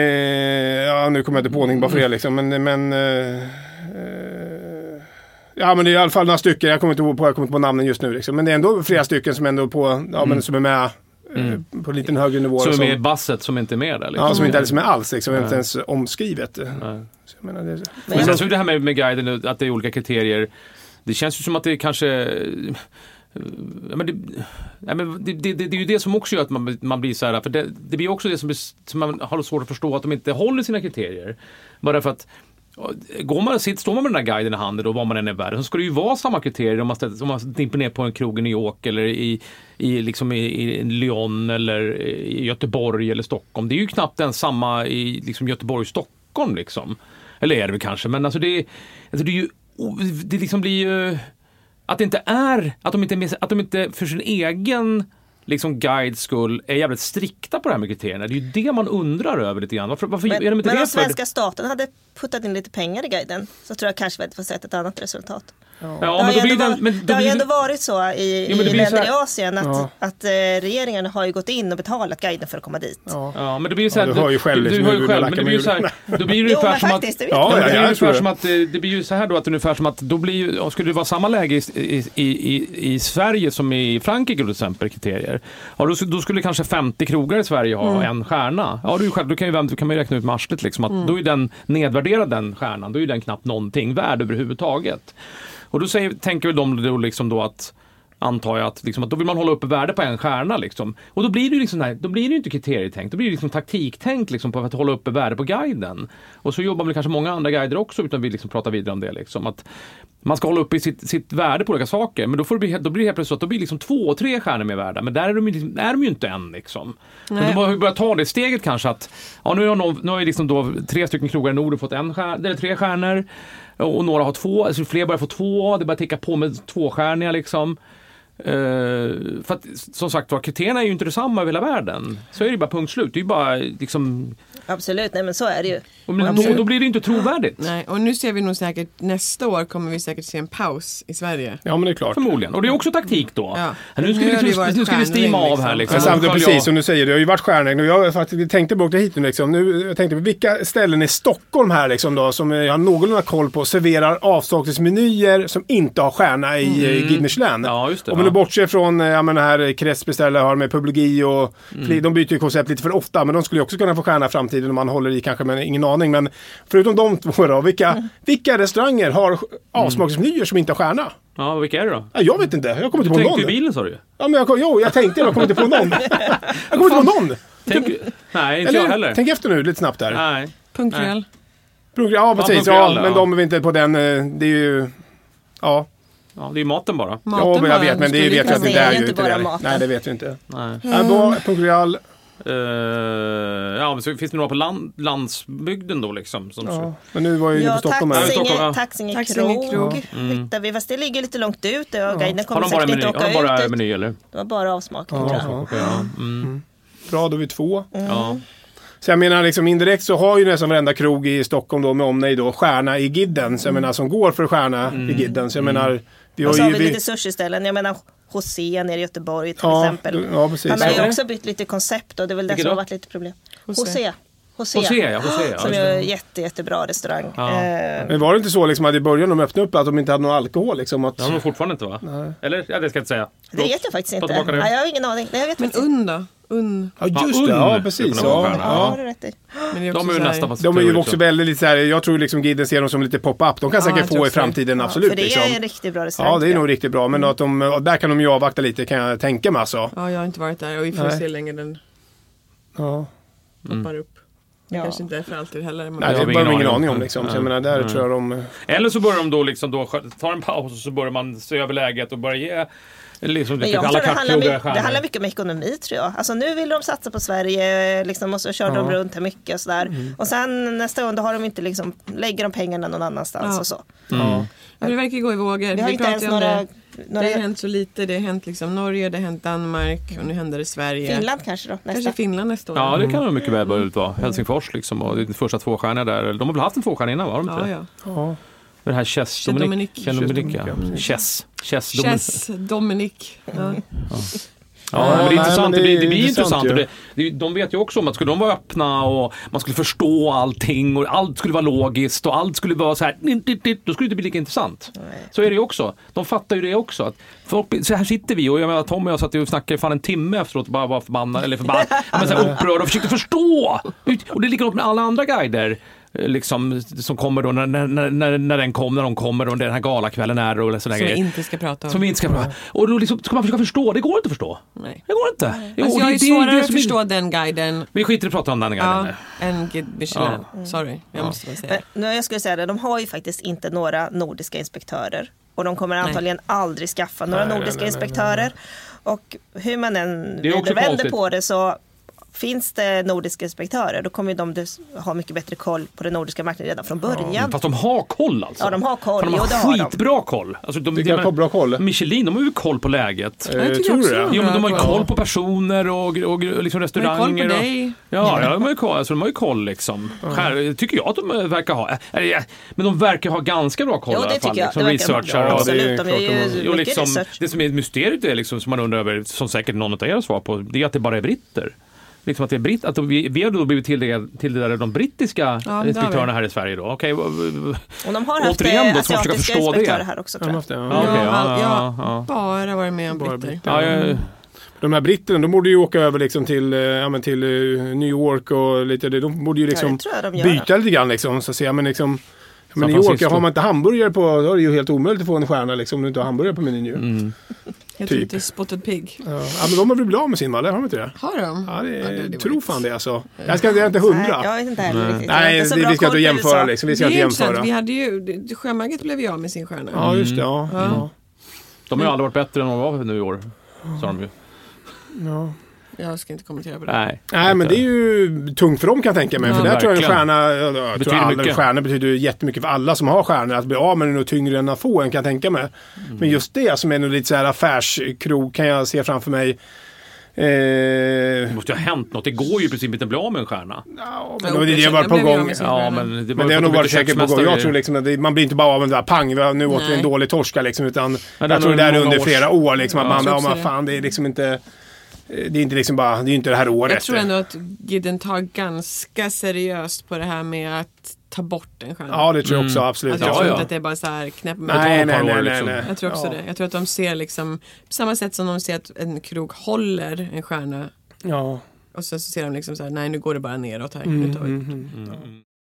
Speaker 6: ja, nu kommer jag inte på någonting bara för det liksom. Men, men eh, eh, ja, men det är i alla fall några stycken. Jag kommer inte på, jag kommer inte på namnen just nu liksom. Men det är ändå flera stycken som ändå på, ja, men som är med eh, på en liten högre nivå.
Speaker 7: Som är
Speaker 6: som,
Speaker 7: med i basset som inte är med där liksom.
Speaker 6: ja, som inte ens är med alls liksom.
Speaker 7: Nej.
Speaker 6: Inte ens omskrivet.
Speaker 7: Nej.
Speaker 6: Så jag menar, det,
Speaker 7: Men sen så är det här med, med guiden, att det är olika kriterier. Det känns ju som att det kanske... Ja, men det, ja, men det, det, det, det är ju det som också gör att man, man blir så här... För det, det blir också det som, blir, som man har svårt att förstå, att de inte håller sina kriterier. Bara för att... Går man, sitter, står man med den här guiden i handen och vad man än är i världen, så ska det ju vara samma kriterier om man, ställer, om man dimper ner på en krog i New York eller i, i, liksom i, i Lyon eller i Göteborg eller Stockholm. Det är ju knappt ens samma i liksom Göteborg och Stockholm liksom. Eller är det väl kanske, men alltså det, alltså det är ju, det liksom blir ju att det inte är, att de inte, är med, att de inte för sin egen liksom guides skull är jävligt strikta på det här med kriterierna. Det är ju det man undrar över lite grann. Varför, varför
Speaker 4: Men,
Speaker 7: är de inte
Speaker 4: men
Speaker 7: det
Speaker 4: om
Speaker 7: för?
Speaker 4: svenska staten hade puttat in lite pengar i guiden så tror jag kanske vi hade fått sett ett annat resultat.
Speaker 7: Ja,
Speaker 4: det
Speaker 7: men
Speaker 4: har,
Speaker 7: då
Speaker 4: ju
Speaker 7: blir
Speaker 4: ändå,
Speaker 7: den,
Speaker 4: varit,
Speaker 7: men då
Speaker 4: det har ju
Speaker 7: blir
Speaker 4: ändå
Speaker 7: det-
Speaker 4: varit så i,
Speaker 7: Jo, men det
Speaker 4: i
Speaker 7: blir så
Speaker 4: länder
Speaker 7: här-
Speaker 4: i Asien att,
Speaker 6: Ja.
Speaker 4: att eh, regeringen har ju gått in och betalat guiden för att komma dit.
Speaker 6: ja.
Speaker 7: Ja, men det blir ju så här,
Speaker 6: Ja, du hör ju själv
Speaker 7: du, du
Speaker 6: liksom
Speaker 7: hör
Speaker 6: hur
Speaker 7: ju
Speaker 6: du
Speaker 7: själv, men det
Speaker 6: lackar
Speaker 7: blir ju så
Speaker 6: med
Speaker 7: här, då blir det
Speaker 4: Jo,
Speaker 7: ungefär
Speaker 4: men
Speaker 7: som att
Speaker 4: faktiskt, det vet
Speaker 6: Ja,
Speaker 7: Ja,
Speaker 6: ja,
Speaker 7: det,
Speaker 6: ja,
Speaker 7: blir
Speaker 6: jag tror
Speaker 7: ungefär
Speaker 6: det.
Speaker 7: som att det, det blir ju så här då att ungefär som att då blir ju, ja, skulle det vara samma läge i, i, i, i, i Sverige som i Frankrike till exempel kriterier. Ja, då, då skulle kanske femtio krogar i Sverige ha en stjärna. Ja, du själv, då kan ju vem, då kan man ju räkna ut med arslet liksom att då är den nedvärderad den stjärnan, då är den knappt någonting värd överhuvudtaget. Och då säger, tänker väl de då liksom då att antar jag att, liksom, att då vill man hålla uppe värde på en stjärna liksom. Och då blir det ju liksom här, då blir det ju inte kriterietänkt, då blir det liksom taktiktänkt liksom på att hålla uppe värde på guiden. Och så jobbar väl kanske många andra guider också utan vi liksom pratar vidare om det liksom. Att man ska hålla uppe sitt, sitt värde på olika saker, men då, får det bli, då blir det helt plötsligt så att då blir liksom två och tre stjärnor med värda, men där är de ju, liksom, är de ju inte än liksom. Men då har vi börjat ta det steget kanske att ja, nu har, någon, nu har vi liksom då tre stycken krogar i Norden fått en stjärna, eller tre stjärnor och några har två, alltså fler börjar få två, det börjar ticka på med två stjärnor liksom. Uh, för att som sagt var, kriterierna är ju inte detsamma över hela världen. Så är det bara punkt slut. Det är ju bara liksom...
Speaker 4: Absolut, nej men så är det ju.
Speaker 7: Och, men, då, då blir det inte trovärdigt.
Speaker 3: Nej, och nu ser vi nog säkert, nästa år kommer vi säkert se en paus i Sverige.
Speaker 6: Ja, men det är klart.
Speaker 7: Förmodligen. Och det är också taktik då.
Speaker 3: Ja.
Speaker 7: Nu ska,
Speaker 3: Nu
Speaker 7: vi,
Speaker 3: har det
Speaker 7: nu ska vi stima av här liksom.
Speaker 6: Men samtidigt, precis som du säger, det har ju varit stjärnägg. Och jag faktiskt tänkte på hit nu liksom. Nu jag tänkte på vilka ställen i Stockholm här liksom då, som jag har någorlunda koll på, serverar avsakningsmenyer som inte har stjärna i mm. Guide Michelin.
Speaker 7: Ja, just det.
Speaker 6: Om man nu bortser från jag menar här kretsbeställare har med Publigi och mm. de byter ju koncept lite för ofta, men de skulle ju också kunna få stjärna i framtiden om man håller i kanske, men ingen aning. Men förutom de två då, vilka, mm. vilka restauranger har avsmakningsmenyer som inte har stjärna?
Speaker 7: Ja, vilka är det då?
Speaker 6: Ja, jag vet inte, jag kommer inte på någon.
Speaker 7: Tänkte du bilen, sa du?
Speaker 6: Ja, men jag, jo, jag tänkte, jag kommer inte på någon. Jag kommer inte på någon.
Speaker 7: Tänk, nej, inte
Speaker 6: Eller,
Speaker 7: jag heller.
Speaker 6: Tänk efter nu, lite snabbt där.
Speaker 7: Nej.
Speaker 3: Punktuell.
Speaker 6: Ja, precis.
Speaker 7: Ja,
Speaker 6: ja,
Speaker 7: ja,
Speaker 6: men de är inte på den, det är ju, ja.
Speaker 7: Ja, det är maten bara.
Speaker 3: Maten
Speaker 6: ja, men jag vet,
Speaker 3: bara,
Speaker 6: men det vet vi att det
Speaker 4: det är
Speaker 6: där
Speaker 4: ju
Speaker 6: ju
Speaker 4: inte
Speaker 6: inte
Speaker 4: bara
Speaker 6: där.
Speaker 4: maten.
Speaker 6: Nej, det vet vi inte.
Speaker 7: Nej.
Speaker 6: Mm. Äh, Punktuell.
Speaker 7: Uh, ja, men så finns det några på land, landsbygden då liksom. Som
Speaker 6: ja,
Speaker 7: så.
Speaker 6: men nu var ju
Speaker 4: ja,
Speaker 6: på Stockholm.
Speaker 4: Taxinge,
Speaker 7: ja.
Speaker 4: Taxinge,
Speaker 3: Taxinge
Speaker 4: krog
Speaker 3: krog.
Speaker 7: Mm.
Speaker 4: hittar vi, fast det ligger lite långt ut. Ja, guiden kommer
Speaker 7: Har de bara
Speaker 4: säkert
Speaker 7: meny,
Speaker 4: inte
Speaker 7: har
Speaker 4: åka
Speaker 7: de bara
Speaker 4: ut.
Speaker 7: meny eller?
Speaker 4: Det var bara avsmakning,
Speaker 6: Ja,
Speaker 4: tror jag.
Speaker 6: ja.
Speaker 7: Okay, ja. Mm.
Speaker 6: Mm. Bra, då är vi två.
Speaker 4: Mm.
Speaker 7: Ja.
Speaker 6: Så jag menar liksom indirekt så har ju nästan varenda krog i Stockholm då med omnejd då stjärna i Guiden. Så jag menar som går för stjärna
Speaker 7: Mm.
Speaker 6: i Guiden. Så jag menar vi har
Speaker 4: Och så har
Speaker 6: ju
Speaker 4: vi
Speaker 6: vi...
Speaker 4: lite sushi-ställen. Jag menar José nere i Göteborg till
Speaker 6: ja,
Speaker 4: exempel.
Speaker 6: Ja, precis.
Speaker 4: Han har ju
Speaker 7: Ja.
Speaker 4: också bytt lite koncept och det är väl det
Speaker 7: Vilket
Speaker 4: som
Speaker 7: då?
Speaker 4: har varit lite problem.
Speaker 3: José.
Speaker 4: José. José.
Speaker 7: José, ja, José, ja,
Speaker 4: Som
Speaker 7: just
Speaker 4: är
Speaker 7: det.
Speaker 4: en jätte, jättebra restaurang.
Speaker 7: Ja.
Speaker 4: Eh,
Speaker 6: Men var det inte så liksom att i början de öppnade upp att de inte hade någon alkohol liksom? Att...
Speaker 7: Det har de fortfarande inte, va?
Speaker 6: Nej.
Speaker 7: Eller? Ja, det ska jag inte säga.
Speaker 4: det vet jag faktiskt
Speaker 7: Ta
Speaker 4: inte.
Speaker 7: tillbaka det.
Speaker 4: Nej, jag har ingen aning. Nej, jag vet
Speaker 3: Men
Speaker 4: faktiskt inte.
Speaker 3: unn då? Unn.
Speaker 6: Ja, just
Speaker 7: Ja,
Speaker 6: det. Ja,
Speaker 7: unn
Speaker 6: precis.
Speaker 7: skulle kunna vara
Speaker 6: Ja,
Speaker 7: stjärna.
Speaker 4: Ja,
Speaker 6: ja.
Speaker 4: har du rätt i.
Speaker 3: Men det är
Speaker 7: De
Speaker 3: också
Speaker 7: är ju
Speaker 3: så här-
Speaker 7: nästan fast
Speaker 6: De är ju
Speaker 7: tror
Speaker 6: också
Speaker 7: jag.
Speaker 6: väldigt lite så här, jag tror liksom Guiden ser dem som lite pop-up. De kan
Speaker 3: Ja,
Speaker 6: säkert
Speaker 3: jag tror
Speaker 6: få i
Speaker 3: också det.
Speaker 6: framtiden,
Speaker 4: Ja,
Speaker 6: absolut.
Speaker 4: för det är
Speaker 6: liksom.
Speaker 4: en riktigt bra restaurang.
Speaker 6: Ja, det är
Speaker 4: tycker
Speaker 6: nog riktigt bra. Men att de, och där kan de ju avvakta lite, kan jag tänka mig alltså.
Speaker 3: Ja, jag har inte varit där och vi får
Speaker 6: Nej.
Speaker 3: se hur länge den
Speaker 6: Ja.
Speaker 3: hoppar upp. Det
Speaker 4: Ja.
Speaker 3: kanske inte är för alltid heller. Men
Speaker 6: Nej,
Speaker 7: har
Speaker 6: det
Speaker 7: vi
Speaker 6: har
Speaker 7: ingen
Speaker 6: ingen
Speaker 7: aning
Speaker 6: aning
Speaker 7: om.
Speaker 6: om liksom. Så
Speaker 7: Nej.
Speaker 6: jag menar, där
Speaker 7: Nej.
Speaker 6: tror jag de...
Speaker 7: Eller så börjar de då liksom då tar en paus och så börjar man se över läget och börja ge liksom
Speaker 4: Men
Speaker 7: typ
Speaker 4: jag
Speaker 7: alla
Speaker 4: tror det handlar,
Speaker 7: kattjordar
Speaker 4: my- det handlar mycket om ekonomi, tror jag. Alltså nu vill de satsa på Sverige liksom, och så kör de runt här mycket och sådär.
Speaker 6: Mm.
Speaker 4: Och sen nästa år då har de inte liksom, lägger de pengarna någon annanstans
Speaker 3: Ja.
Speaker 4: och så.
Speaker 7: Mm.
Speaker 3: Ja, det verkar gå i vågor.
Speaker 4: Vi har inte ens
Speaker 3: pratar ju om
Speaker 4: några,
Speaker 3: det.
Speaker 4: några
Speaker 3: Det har hänt så lite. Det har hänt liksom Norge, det har hänt Danmark och nu händer det Sverige.
Speaker 4: Finland kanske då, nästa.
Speaker 3: Kanske Finland nästa år.
Speaker 7: Ja, det kan nog mycket väl börja vara. Helsingfors liksom och det är de första två stjärnor där. De har väl haft en tvåstjärna innan, var de inte
Speaker 3: Ja,
Speaker 7: det?
Speaker 3: ja.
Speaker 6: Ja.
Speaker 7: Den här Chess
Speaker 3: Chess
Speaker 7: Dominic.
Speaker 3: Dominic.
Speaker 7: Chess Dominic, ja.
Speaker 6: Chess
Speaker 7: Chess. Chess Dominic.
Speaker 3: Chess Dominic. Ja.
Speaker 7: Ja,
Speaker 6: Ja,
Speaker 7: men det är
Speaker 6: nej,
Speaker 7: intressant.
Speaker 6: men
Speaker 7: Det,
Speaker 6: det
Speaker 7: blir,
Speaker 6: är
Speaker 7: det blir
Speaker 6: intressant
Speaker 7: intressant.
Speaker 6: ju.
Speaker 7: Och det, det, de vet ju också om att skulle de vara öppna och man skulle förstå allting och allt skulle vara logiskt och allt skulle vara så här, då skulle det inte bli lika intressant.
Speaker 4: Nej.
Speaker 7: Så är det ju också. De fattar ju det också. Att folk, så här sitter vi och jag menar, Tom och jag satt och snackade fan en timme efteråt och bara var förbannad eller förbannad. Ja, men så här upprörd och försökte förstå. Och det är likadant med alla andra guider. Liksom, som kommer då när, när, när, när den kommer, när de kommer och den här galakvällen är och sådana
Speaker 3: Som vi
Speaker 7: grejer.
Speaker 3: inte ska prata om.
Speaker 7: Som vi inte ska prata om. Och då liksom, ska man försöka förstå. Det går inte att förstå.
Speaker 3: Nej.
Speaker 7: Det går inte. Jo,
Speaker 3: Alltså,
Speaker 7: det-
Speaker 3: jag är
Speaker 7: det-
Speaker 3: svårare
Speaker 7: det
Speaker 3: att
Speaker 7: som är-
Speaker 3: förstå den guiden.
Speaker 7: Vi skiter i att prata om den guiden.
Speaker 3: Ja, än Guide Michelin.
Speaker 7: Ja.
Speaker 3: Sorry, jag måste bara säga.
Speaker 4: Men, nu jag skulle säga det, de har ju faktiskt inte några nordiska inspektörer. Och de kommer antagligen aldrig skaffa några
Speaker 6: Nej,
Speaker 4: nordiska
Speaker 6: nej, nej, nej,
Speaker 4: inspektörer. Och hur man än
Speaker 7: Det är också
Speaker 4: vänder
Speaker 7: konstigt.
Speaker 4: på det så finns det nordiska inspektörer, då kommer ju de des- ha mycket bättre koll på den nordiska marknaden redan från början.
Speaker 7: Fast de har koll alltså.
Speaker 4: Ja, de har koll.
Speaker 7: För de
Speaker 4: Jo,
Speaker 7: har
Speaker 4: det har de.
Speaker 7: skitbra koll. Alltså, de,
Speaker 6: Vilka har bra koll?
Speaker 7: Michelin, de har ju koll på läget.
Speaker 6: Eh,
Speaker 3: Jag tycker
Speaker 6: tror
Speaker 3: också
Speaker 6: du det?
Speaker 3: de
Speaker 7: Jo, men de har ju
Speaker 3: bra
Speaker 7: koll på personer och, och, och liksom
Speaker 3: Jag har koll
Speaker 7: restauranger.
Speaker 3: på
Speaker 7: och,
Speaker 3: dig.
Speaker 7: ja, ja, de har ju koll, alltså, de har ju koll liksom. Här, tycker jag att de verkar ha. Äh, äh, men de verkar ha ganska bra koll
Speaker 4: Jo,
Speaker 7: i
Speaker 4: det
Speaker 7: alla fall.
Speaker 4: tycker jag.
Speaker 7: Liksom,
Speaker 4: Det verkar de ha.
Speaker 7: researchar
Speaker 6: Ja,
Speaker 7: och
Speaker 6: det är
Speaker 4: Absolut, de gör
Speaker 6: klart de
Speaker 4: ju
Speaker 6: har-
Speaker 7: Jo,
Speaker 4: mycket
Speaker 7: liksom,
Speaker 4: research.
Speaker 7: det som är mysteriet är liksom, som man undrar över, som säkert någon av er har svar på, det är att det bara är britter. Liksom att det är britt, att vi, vi har då blivit tilldelade, tilldelade de brittiska
Speaker 3: det har
Speaker 7: inspektörerna
Speaker 3: vi.
Speaker 7: här i Sverige då. Okej, v- v-
Speaker 4: Och de har haft
Speaker 7: Återigen
Speaker 4: eh,
Speaker 7: då, ska man försöka
Speaker 4: asiatiska
Speaker 7: förstå det.
Speaker 4: inspektörer här också,
Speaker 6: Ja,
Speaker 4: tror
Speaker 6: de
Speaker 4: jag.
Speaker 6: har haft det, ja.
Speaker 7: Ja, okej,
Speaker 3: Jag har
Speaker 7: ja,
Speaker 3: jag
Speaker 7: ja,
Speaker 3: har
Speaker 7: ja.
Speaker 3: bara varit med om
Speaker 6: Bara
Speaker 3: britter.
Speaker 6: britter.
Speaker 7: Ja, jag,
Speaker 6: De här britterna, de borde ju åka över liksom till, eh, ja, men till eh, New York och lite det. De borde ju
Speaker 4: Ja,
Speaker 6: liksom
Speaker 4: det tror jag de gör.
Speaker 6: byta lite grann liksom. Så att säga, men liksom, Men i New York har man inte hamburgare på, då är det ju helt omöjligt att få en stjärna liksom, om du inte har hamburgare på menyn ju.
Speaker 7: Mm.
Speaker 3: Jag
Speaker 6: typ.
Speaker 3: tror inte Spotted Pig.
Speaker 6: Ja. Ja, men de har väl blivit av med sin va? Har de inte det?
Speaker 3: Har de?
Speaker 6: Ja, det,
Speaker 3: ja, det, det
Speaker 6: tror
Speaker 3: vet.
Speaker 6: fan det alltså. Jag ska jag inte hundra.
Speaker 4: Nej, jag vet inte heller riktigt.
Speaker 6: Nej,
Speaker 4: inte så
Speaker 6: vi,
Speaker 4: bra
Speaker 6: vi ska
Speaker 4: koll
Speaker 6: inte
Speaker 4: på
Speaker 6: jämföra
Speaker 4: U S A.
Speaker 6: liksom. Vi ska
Speaker 3: Det
Speaker 6: inte
Speaker 3: är intressant.
Speaker 6: jämföra.
Speaker 3: Vi hade ju, Sjömagget blev ju av med sin stjärna.
Speaker 6: Ja, just det. Ja.
Speaker 3: Ja.
Speaker 6: Ja.
Speaker 7: De har ju aldrig varit bättre än de var nu i år. Sa de ju.
Speaker 6: Ja.
Speaker 3: Jag ska inte kommentera på det.
Speaker 7: Nej,
Speaker 6: Nej, men det är ju tungt för dem kan jag tänka mig.
Speaker 3: Ja,
Speaker 6: för där tror jag en
Speaker 7: verkligen.
Speaker 6: stjärna, jag tror
Speaker 7: Betyder
Speaker 6: alla
Speaker 7: mycket.
Speaker 6: stjärnor betyder ju jättemycket för alla som har stjärnor. Att bli av med är nog tyngre än att få en kan jag tänka mig. Mm. Men just det som är nog lite så här affärskrog kan jag se framför mig. Eh,
Speaker 7: Det måste ju ha hänt något. Det går ju i princip inte att bli av med en stjärna.
Speaker 6: ja,
Speaker 3: Jo,
Speaker 6: men det, det
Speaker 3: jag
Speaker 6: har varit på
Speaker 3: blev av
Speaker 6: gång.
Speaker 3: med sin
Speaker 7: Ja,
Speaker 3: stjärna.
Speaker 7: men det,
Speaker 6: Men det har nog varit säkert på gång. Jag tror liksom att det, man blir inte bara av med det där pang. Nu åt vi
Speaker 3: Nej.
Speaker 6: en dålig torska liksom. Utan
Speaker 7: Men det
Speaker 6: jag tror det
Speaker 7: är
Speaker 6: är
Speaker 7: nog
Speaker 6: under
Speaker 7: många
Speaker 6: flera
Speaker 7: års-
Speaker 6: år liksom. Att
Speaker 7: Ja,
Speaker 6: man,
Speaker 3: jag tror
Speaker 6: ja,
Speaker 3: också
Speaker 6: men
Speaker 3: det.
Speaker 6: fan det är liksom inte... Det är inte liksom bara, det är ju inte det här året.
Speaker 3: Jag tror ändå att Gidden tar ganska seriöst på det här med att ta bort en stjärna.
Speaker 6: Ja, det tror jag också, absolut.
Speaker 3: Alltså, jag
Speaker 7: Ja,
Speaker 3: tror
Speaker 7: ja.
Speaker 3: inte att det är bara så här knäpp med
Speaker 6: Nej,
Speaker 7: ett
Speaker 6: nej,
Speaker 7: par
Speaker 6: nej,
Speaker 7: år,
Speaker 6: nej,
Speaker 7: liksom.
Speaker 6: nej.
Speaker 3: Jag tror också
Speaker 6: Ja.
Speaker 3: det. Jag tror att de ser liksom på samma sätt som de ser att en krog håller en stjärna
Speaker 6: Ja.
Speaker 3: och sen så ser de liksom så här, nej nu går det bara neråt här.
Speaker 6: Mm,
Speaker 3: Nu tar vi.
Speaker 6: mm, mm.
Speaker 7: Mm.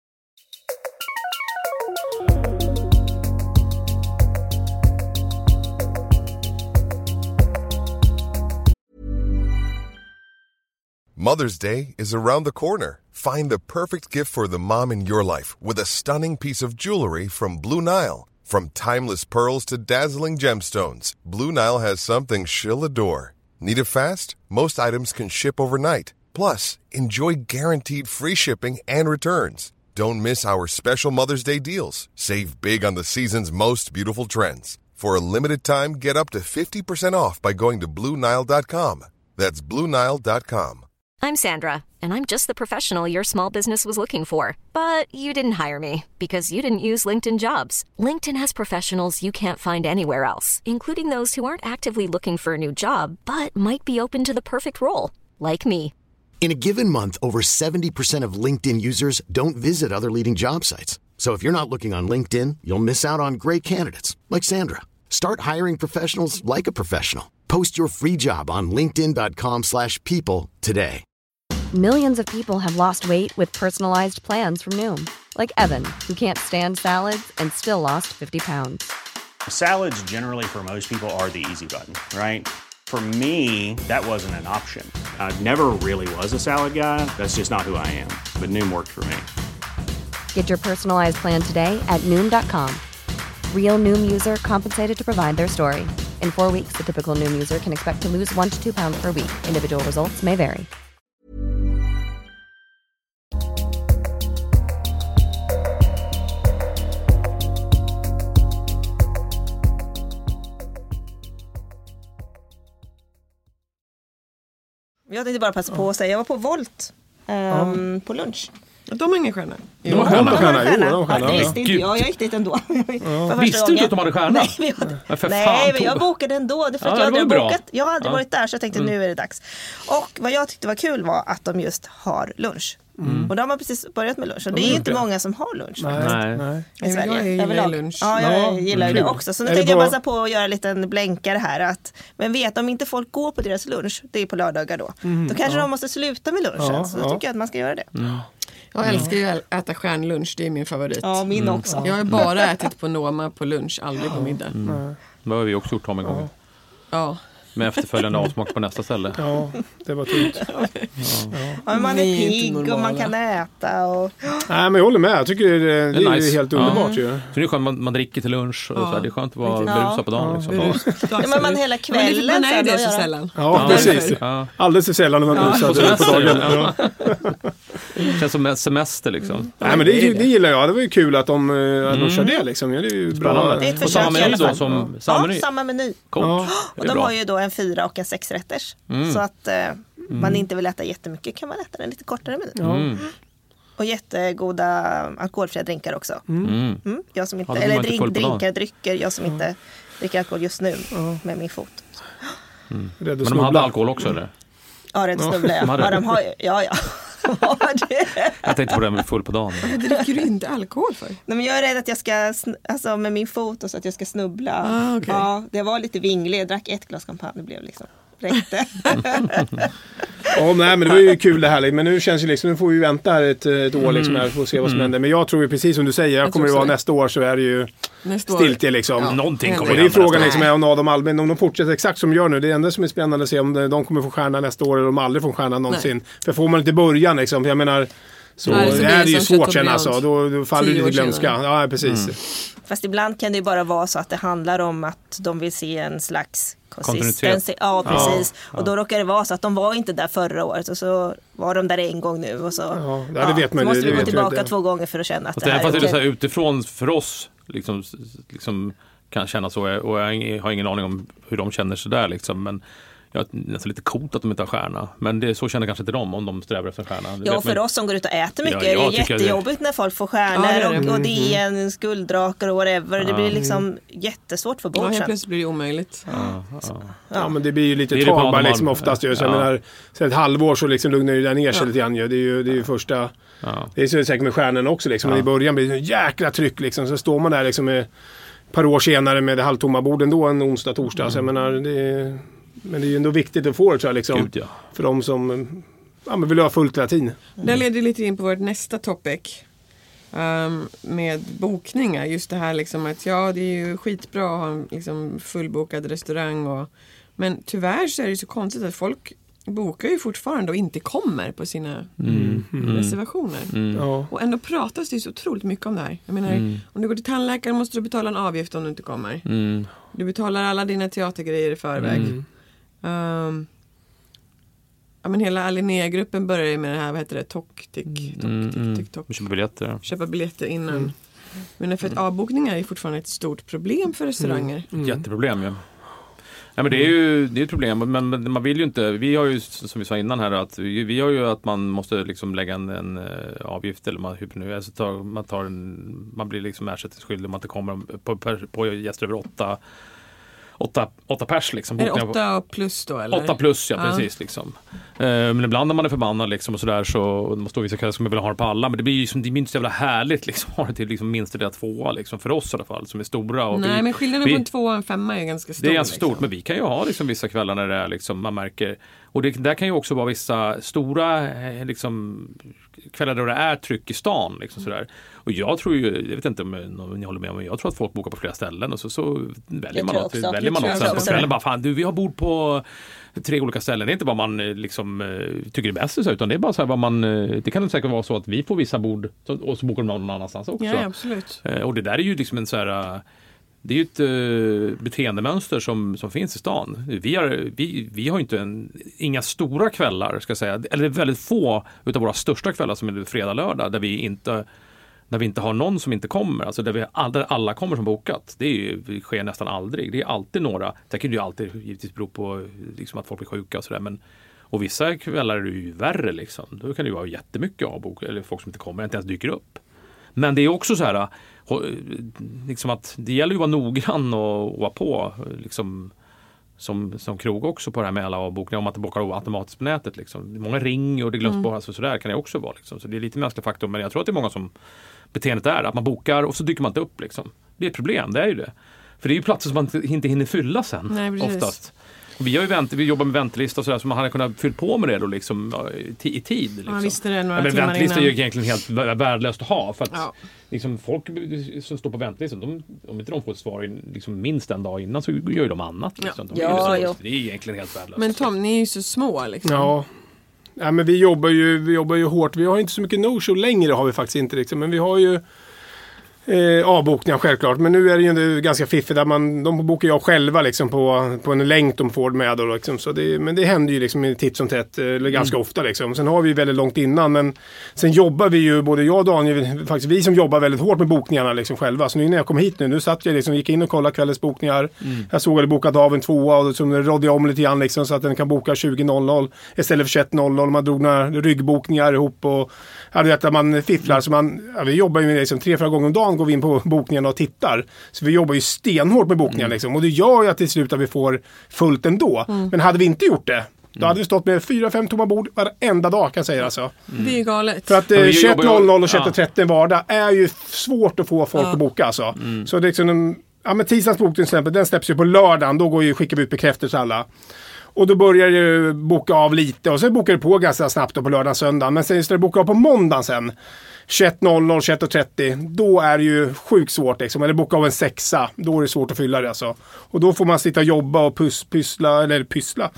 Speaker 9: Mother's Day is around the corner. Find the perfect gift for the mom in your life with a stunning piece of jewelry from Blue Nile. From timeless pearls to dazzling gemstones, Blue Nile has something she'll adore. Need it fast? Most items can ship overnight. Plus, enjoy guaranteed free shipping and returns. Don't miss our special Mother's Day deals. Save big on the season's most beautiful trends. For a limited time, get up to fifty percent off by going to Blue Nile dot com. That's Blue Nile dot com.
Speaker 10: I'm Sandra, and I'm just the professional your small business was looking for. But you didn't hire me because you didn't use LinkedIn Jobs. LinkedIn has professionals you can't find anywhere else, including those who aren't actively looking for a new job, but might be open to the perfect role, like me.
Speaker 2: In a given month, over seventy percent of LinkedIn users don't visit other leading job sites. So if you're not looking on LinkedIn, you'll miss out on great candidates like Sandra. Start hiring professionals like a professional. Post your free job on linkedin dot com slash people today.
Speaker 1: Millions of people have lost weight with personalized plans from Noom. Like Evan, who can't stand salads and still lost fifty pounds.
Speaker 11: Salads generally for most people are the easy button, right? For me, that wasn't an option. I never really was a salad guy. That's just not who I am. But Noom worked for me.
Speaker 1: Get your personalized plan today at Noom dot com. Real Noom user compensated to provide their story. In four weeks, the typical Noom user can expect to lose one to two pounds per week. Individual results may vary.
Speaker 4: Jag tänkte bara passa på att säga, jag var på Volt um, på lunch.
Speaker 3: De har ingen stjärna.
Speaker 6: De har stjärna.
Speaker 4: De har
Speaker 6: stjärna. Jo, de har
Speaker 4: Ja,
Speaker 6: stjärna.
Speaker 4: det
Speaker 6: Ja.
Speaker 4: visste inte jag, jag gick dit ändå. Ja.
Speaker 7: Visste du inte att de hade stjärna?
Speaker 4: Nej, men jag,
Speaker 7: Men för
Speaker 4: nej,
Speaker 7: fan,
Speaker 4: men jag
Speaker 7: Tove.
Speaker 4: bokade ändå. Det är för att
Speaker 7: Ja,
Speaker 4: jag
Speaker 7: det
Speaker 4: hade
Speaker 7: var bra.
Speaker 4: bokat. Jag hade
Speaker 7: Ja.
Speaker 4: varit där så jag tänkte nu är det dags. Och vad jag tyckte var kul var att de just har lunch.
Speaker 6: Mm.
Speaker 4: Och de har precis börjat med lunch. Och det är inte många som har lunch. faktiskt.
Speaker 7: Nej.
Speaker 6: Nej.
Speaker 4: I Sverige.
Speaker 3: Jag gillar
Speaker 4: överlag.
Speaker 3: lunch.
Speaker 4: Ja, jag
Speaker 6: Ja,
Speaker 4: gillar ju det
Speaker 6: kul.
Speaker 4: också. Så nu
Speaker 6: Är det
Speaker 4: tänkte jag
Speaker 6: på-
Speaker 4: passa på att göra en liten blänkare här. Att, men vet, om inte folk går på deras lunch, det är på lördagar då, då kanske de måste sluta med lunchen.
Speaker 6: Ja,
Speaker 4: så då
Speaker 6: ja.
Speaker 4: tycker jag att man ska göra det.
Speaker 3: Jag älskar ju att äta stjärnlunch, det är min favorit.
Speaker 4: Ja, min också.
Speaker 3: Jag har bara ätit på Noma på lunch, aldrig på middag.
Speaker 7: Det har vi också gjort om en gång.
Speaker 3: Ja.
Speaker 7: Med efterföljande avsmak på nästa ställe.
Speaker 6: Ja, det var tungt.
Speaker 4: Ja, men man är
Speaker 3: Ni är inte
Speaker 4: pigg och man
Speaker 3: normala.
Speaker 4: kan äta. Och...
Speaker 6: Nej, men jag håller med. Jag tycker det, det, det är
Speaker 7: nice.
Speaker 6: ju helt
Speaker 7: Ja.
Speaker 6: underbart ju.
Speaker 7: Så det är skönt, man, man dricker till lunch och
Speaker 3: Ja.
Speaker 7: så här, det är skönt att vara
Speaker 4: Ja.
Speaker 7: berusad på dagen.
Speaker 6: Ja,
Speaker 7: Liksom.
Speaker 6: det är
Speaker 4: Ja, men man hela
Speaker 3: Men det-
Speaker 4: kvällen
Speaker 3: man är
Speaker 4: sen
Speaker 3: det
Speaker 4: att
Speaker 3: så
Speaker 4: göra.
Speaker 3: sällan.
Speaker 6: Ja,
Speaker 7: Ja,
Speaker 6: precis.
Speaker 7: Ja.
Speaker 6: Alldeles för sällan när man
Speaker 7: På
Speaker 6: busar på
Speaker 7: semester,
Speaker 6: dagen.
Speaker 7: ja.
Speaker 6: Ja.
Speaker 7: Det känns som en semester liksom.
Speaker 6: Nej, men det, det gillar jag. Det var ju kul att de, eh, att de kör det liksom. Ja, det är ju bra.
Speaker 7: Spännande.
Speaker 4: Det är ett
Speaker 7: Och samma
Speaker 4: försök i
Speaker 7: meny
Speaker 4: alla
Speaker 7: då
Speaker 4: fall.
Speaker 7: som samma
Speaker 4: Ja,
Speaker 7: meny.
Speaker 4: samma meny.
Speaker 7: Coolt.
Speaker 6: Ja.
Speaker 7: Det
Speaker 4: Och
Speaker 7: är
Speaker 4: de
Speaker 7: bra.
Speaker 4: har ju då en fyra och en sexrätters. Så att eh, man inte vill äta jättemycket kan man äta den lite kortare meny.
Speaker 7: Mm.
Speaker 4: Och jättegoda alkoholfria drinkar också.
Speaker 7: Mm.
Speaker 4: Mm. Jag som inte,
Speaker 7: Ja, då blir
Speaker 4: eller
Speaker 7: man inte
Speaker 4: drink,
Speaker 7: full på dagen.
Speaker 4: drinkar, drycker. Jag som inte dricker alkohol just nu med min fot.
Speaker 6: Rädd att
Speaker 7: Men de hade
Speaker 6: snubbla.
Speaker 7: alkohol också eller?
Speaker 4: Ja, rätt snubbla jag.
Speaker 7: de hade
Speaker 4: Ja,
Speaker 7: det.
Speaker 4: de har ju, ja, ja. Ja, det.
Speaker 7: Jag tänkte på det med full på dagen.
Speaker 3: Vad dricker du inte alkohol för?
Speaker 4: Nej, men jag är rädd att jag ska, sn- alltså med min fot och så att jag ska snubbla.
Speaker 3: Ah, okej.
Speaker 4: Ja, det var lite vinglig. Jag drack ett glas champagne, det blev liksom. räckte.
Speaker 6: Ja, nej, men det var ju kul det här. Men nu känns det liksom, nu får vi vänta här ett, ett år liksom här för att se vad som händer. Men jag tror ju precis som du säger, jag, jag kommer det vara nästa år så är det ju stiltje liksom.
Speaker 7: Ja. Någonting kommer
Speaker 6: och det är frågan liksom om Adam Alvin, om de fortsätter exakt som de gör nu. Det är enda som är spännande att se om de kommer få stjärna nästa år eller om de aldrig får stjärna någonsin. Nej. För får man inte början liksom, jag menar så nej, det är det ju svårt sen alltså. Då, då faller det lite glömska. Ja, precis. Mm.
Speaker 4: Fast ibland kan det ju bara vara så att det handlar om att de vill se en slags konsistency. Ja, precis. Ja, och då råkar det vara så att de var inte där förra året och så var de där en gång nu och så,
Speaker 6: ja, det ja, vet man,
Speaker 4: så måste
Speaker 6: det,
Speaker 4: vi
Speaker 6: det
Speaker 4: gå tillbaka två gånger för att känna att
Speaker 7: fast
Speaker 4: det här
Speaker 7: fast
Speaker 4: är
Speaker 7: det är
Speaker 4: okej.
Speaker 7: Så här, utifrån för oss liksom, liksom kan känna så och jag har ingen aning om hur de känner sig där liksom, men ja, nästan lite coolt att de inte har stjärna. Men det, så känner kanske inte de om de strävar efter en stjärna.
Speaker 4: Ja,
Speaker 7: vet,
Speaker 4: för
Speaker 7: men...
Speaker 4: oss som går ut och äter mycket
Speaker 7: ja,
Speaker 4: är det jättejobbigt det... när folk får stjärnor ja, det och, och det är en skulddrakar och whatever. Det blir liksom jättesvårt för bort
Speaker 3: ja,
Speaker 4: sen.
Speaker 3: Plötsligt blir det omöjligt.
Speaker 6: Ja, ja. ja, men det blir ju lite tag bara liksom oftast. Ja. Så jag menar, sen ett halvår så liksom lugnar det där ner sig ja. lite grann. Det är ju, det är ju första... Ja. Det är så säkert med stjärnorna också liksom. Ja. I början blir det en jäkla tryck liksom. Så står man där liksom med ett par år senare med det halvtomma borden då en onsdag, torsdag. Mm. Så jag menar, det är... Men det är ju ändå viktigt att få det tror jag, liksom, Gud, ja. för de som ja, men vill ha fullt hela tiden.
Speaker 3: Mm. Det leder lite in på vårt nästa topic um, med bokningar. Just det här liksom att ja, det är ju skitbra att ha en liksom, fullbokad restaurang. Och, men tyvärr så är det så konstigt att folk bokar ju fortfarande och inte kommer på sina
Speaker 7: mm. Mm.
Speaker 3: reservationer.
Speaker 7: Mm.
Speaker 3: Ja. Och ändå pratas det ju så otroligt mycket om det här. Jag menar, mm. om du går till tandläkaren måste du betala en avgift om du inte kommer.
Speaker 7: Mm.
Speaker 3: Du betalar alla dina teatergrejer i förväg.
Speaker 7: Mm.
Speaker 3: Um, ja, men hela Alinea-gruppen börjar ju med det här, vad heter det, tok, tick, tok,
Speaker 7: mm,
Speaker 3: tick, tick, tok.
Speaker 7: Köpa biljetter.
Speaker 3: Köpa biljetter innan.
Speaker 6: Mm.
Speaker 3: Men för att avbokningar är fortfarande ett stort problem för restauranger.
Speaker 7: Mm. Mm. Jätteproblem, ja. Ja, men det är ju det är ett problem, men man vill ju inte, vi har ju som vi sa innan här att vi, vi har ju att man måste liksom lägga en, en avgift eller man, hur nu, alltså tar, man, tar en, man blir liksom ersättningsskyldig om man inte kommer på, på, på gäster över åtta Åtta, åtta pers liksom.
Speaker 3: Är det åtta plus då eller?
Speaker 7: Åtta plus, ja,
Speaker 3: ja.
Speaker 7: precis liksom. Uh, men ibland när man är förbannad liksom och sådär så måste vissa kvällar som jag vill ha det på alla. Men det blir ju som, det blir inte så jävla härligt liksom. Ha det till liksom minst det där tvåa liksom. För oss i alla fall som är stora. Och
Speaker 3: Nej
Speaker 7: vi,
Speaker 3: men skillnaden
Speaker 7: vi,
Speaker 3: på en tvåa och en femma är ganska stor.
Speaker 7: Det är ganska
Speaker 3: liksom.
Speaker 7: stort, men vi kan ju ha liksom vissa kvällar när det är liksom, man märker. Och det där kan ju också vara vissa stora liksom kvällar där det är tryck i stan liksom sådär. Och jag tror ju, jag vet inte om ni håller med, men jag tror att folk bokar på flera ställen och så, så väljer man något, väljer man något sen på kvällen bara, fan du, vi har bord på tre olika ställen. Det är inte vad man liksom tycker är bäst utan det är bara så här vad man, det kan säkert vara så att vi får vissa bord och så bokar de någon annanstans också.
Speaker 3: Ja, absolut.
Speaker 7: Och det där är ju liksom en så här, det är ju ett uh, beteendemönster som, som finns i stan. Vi har, vi, vi har inte en, inga stora kvällar, ska jag säga. Eller det är väldigt få utav våra största kvällar som är fredag, lördag, där vi inte, där vi inte har någon som inte kommer. Alltså där, vi, där alla kommer som bokat. Det, är ju, det sker nästan aldrig. Det är alltid några. Det kan ju alltid givetvis bero på liksom, att folk blir sjuka och sådär. Men, och vissa kvällar är det ju värre. Liksom. Då kan det ju vara jättemycket avbok, eller folk som inte kommer, inte ens dyker upp. Men det är också så här, liksom att det gäller ju att vara noggrann och, och vara på liksom, som, som krog också på det här med alla avbokningar, om att det bokar automatiskt på nätet. Liksom. Många ringer och det glöms mm. bort, alltså, så där kan det också vara. Liksom. Så det är lite mänsklig faktor, men jag tror att det är många som beteendet är att man bokar och så dyker man inte upp. Liksom. Det är ett problem, det är ju det. För det är ju platser som man inte hinner fylla sen. Nej, oftast. Och vi har ju vänt, vi jobbar med väntelista och sådär, så man hade kunnat fylla på med det då liksom, i, i tid. Liksom.
Speaker 3: Ja, visst är det några
Speaker 7: ja, men
Speaker 3: timmar
Speaker 7: väntelista
Speaker 3: innan.
Speaker 7: är ju egentligen helt värdelöst att ha. För att
Speaker 3: ja.
Speaker 7: liksom, folk som står på väntelistan, de, om inte de får ett svar liksom, minst en dag innan så gör ju de annat. Liksom. De
Speaker 4: ja,
Speaker 7: det,
Speaker 4: ja.
Speaker 7: det är egentligen helt värdelöst.
Speaker 3: Men Tom, ni är ju så små liksom.
Speaker 6: Ja. Ja, men vi jobbar ju, vi jobbar ju hårt. Vi har inte så mycket no-show längre, har vi faktiskt inte. Liksom. Men vi har ju Eh, avbokningar självklart, men nu är det ju ganska fiffigt där man, de bokar jag själva liksom på, på en länk de får med då, liksom. Så det, men det händer ju liksom titt som tätt, eller ganska mm. ofta liksom. Sen har vi ju väldigt långt innan, men sen jobbar vi ju, både jag och Daniel, faktiskt vi som jobbar väldigt hårt med bokningarna liksom själva. Så nu när jag kom hit nu, nu satt jag liksom, gick in och kollade kvällens bokningar. Mm. Jag såg att jag bokat av en tvåa och så rådde jag om lite grann liksom, så att den kan boka tjugo noll noll istället för tjugoett noll noll. Man drog några ryggbokningar ihop och ja, du vet att man fifflar, så man, ja, vi jobbar ju med det liksom, tre, fyra gånger om dagen går vi in på bokningarna och tittar. Så vi jobbar ju stenhårt med bokningar mm. liksom. Och det gör ju att till slut att vi får fullt ändå. Mm. Men hade vi inte gjort det, då mm. hade vi stått med fyra, fem tomma bord varenda dag, kan jag säga alltså.
Speaker 3: Mm. Det är ju galet.
Speaker 6: För att eh, tjugoett noll noll och tjugoett trettio ja. vardag är ju svårt att få folk ja. att boka alltså. Mm. Så det är liksom, ja men tisdagens bok till exempel, den släpps ju på lördagen. Då går ju, skickar vi ut bekräftelse alla. Och då börjar du boka av lite. Och så bokar du på ganska snabbt då på lördag söndag. Men sen just när du bokar av på måndagen sen. tjugoett noll noll, tjugoett trettio. Då är det ju sjukt svårt liksom. Eller boka av en sexa. Då är det svårt att fylla det alltså. Och då får man sitta och jobba och pus, pyssla. Eller pyssla.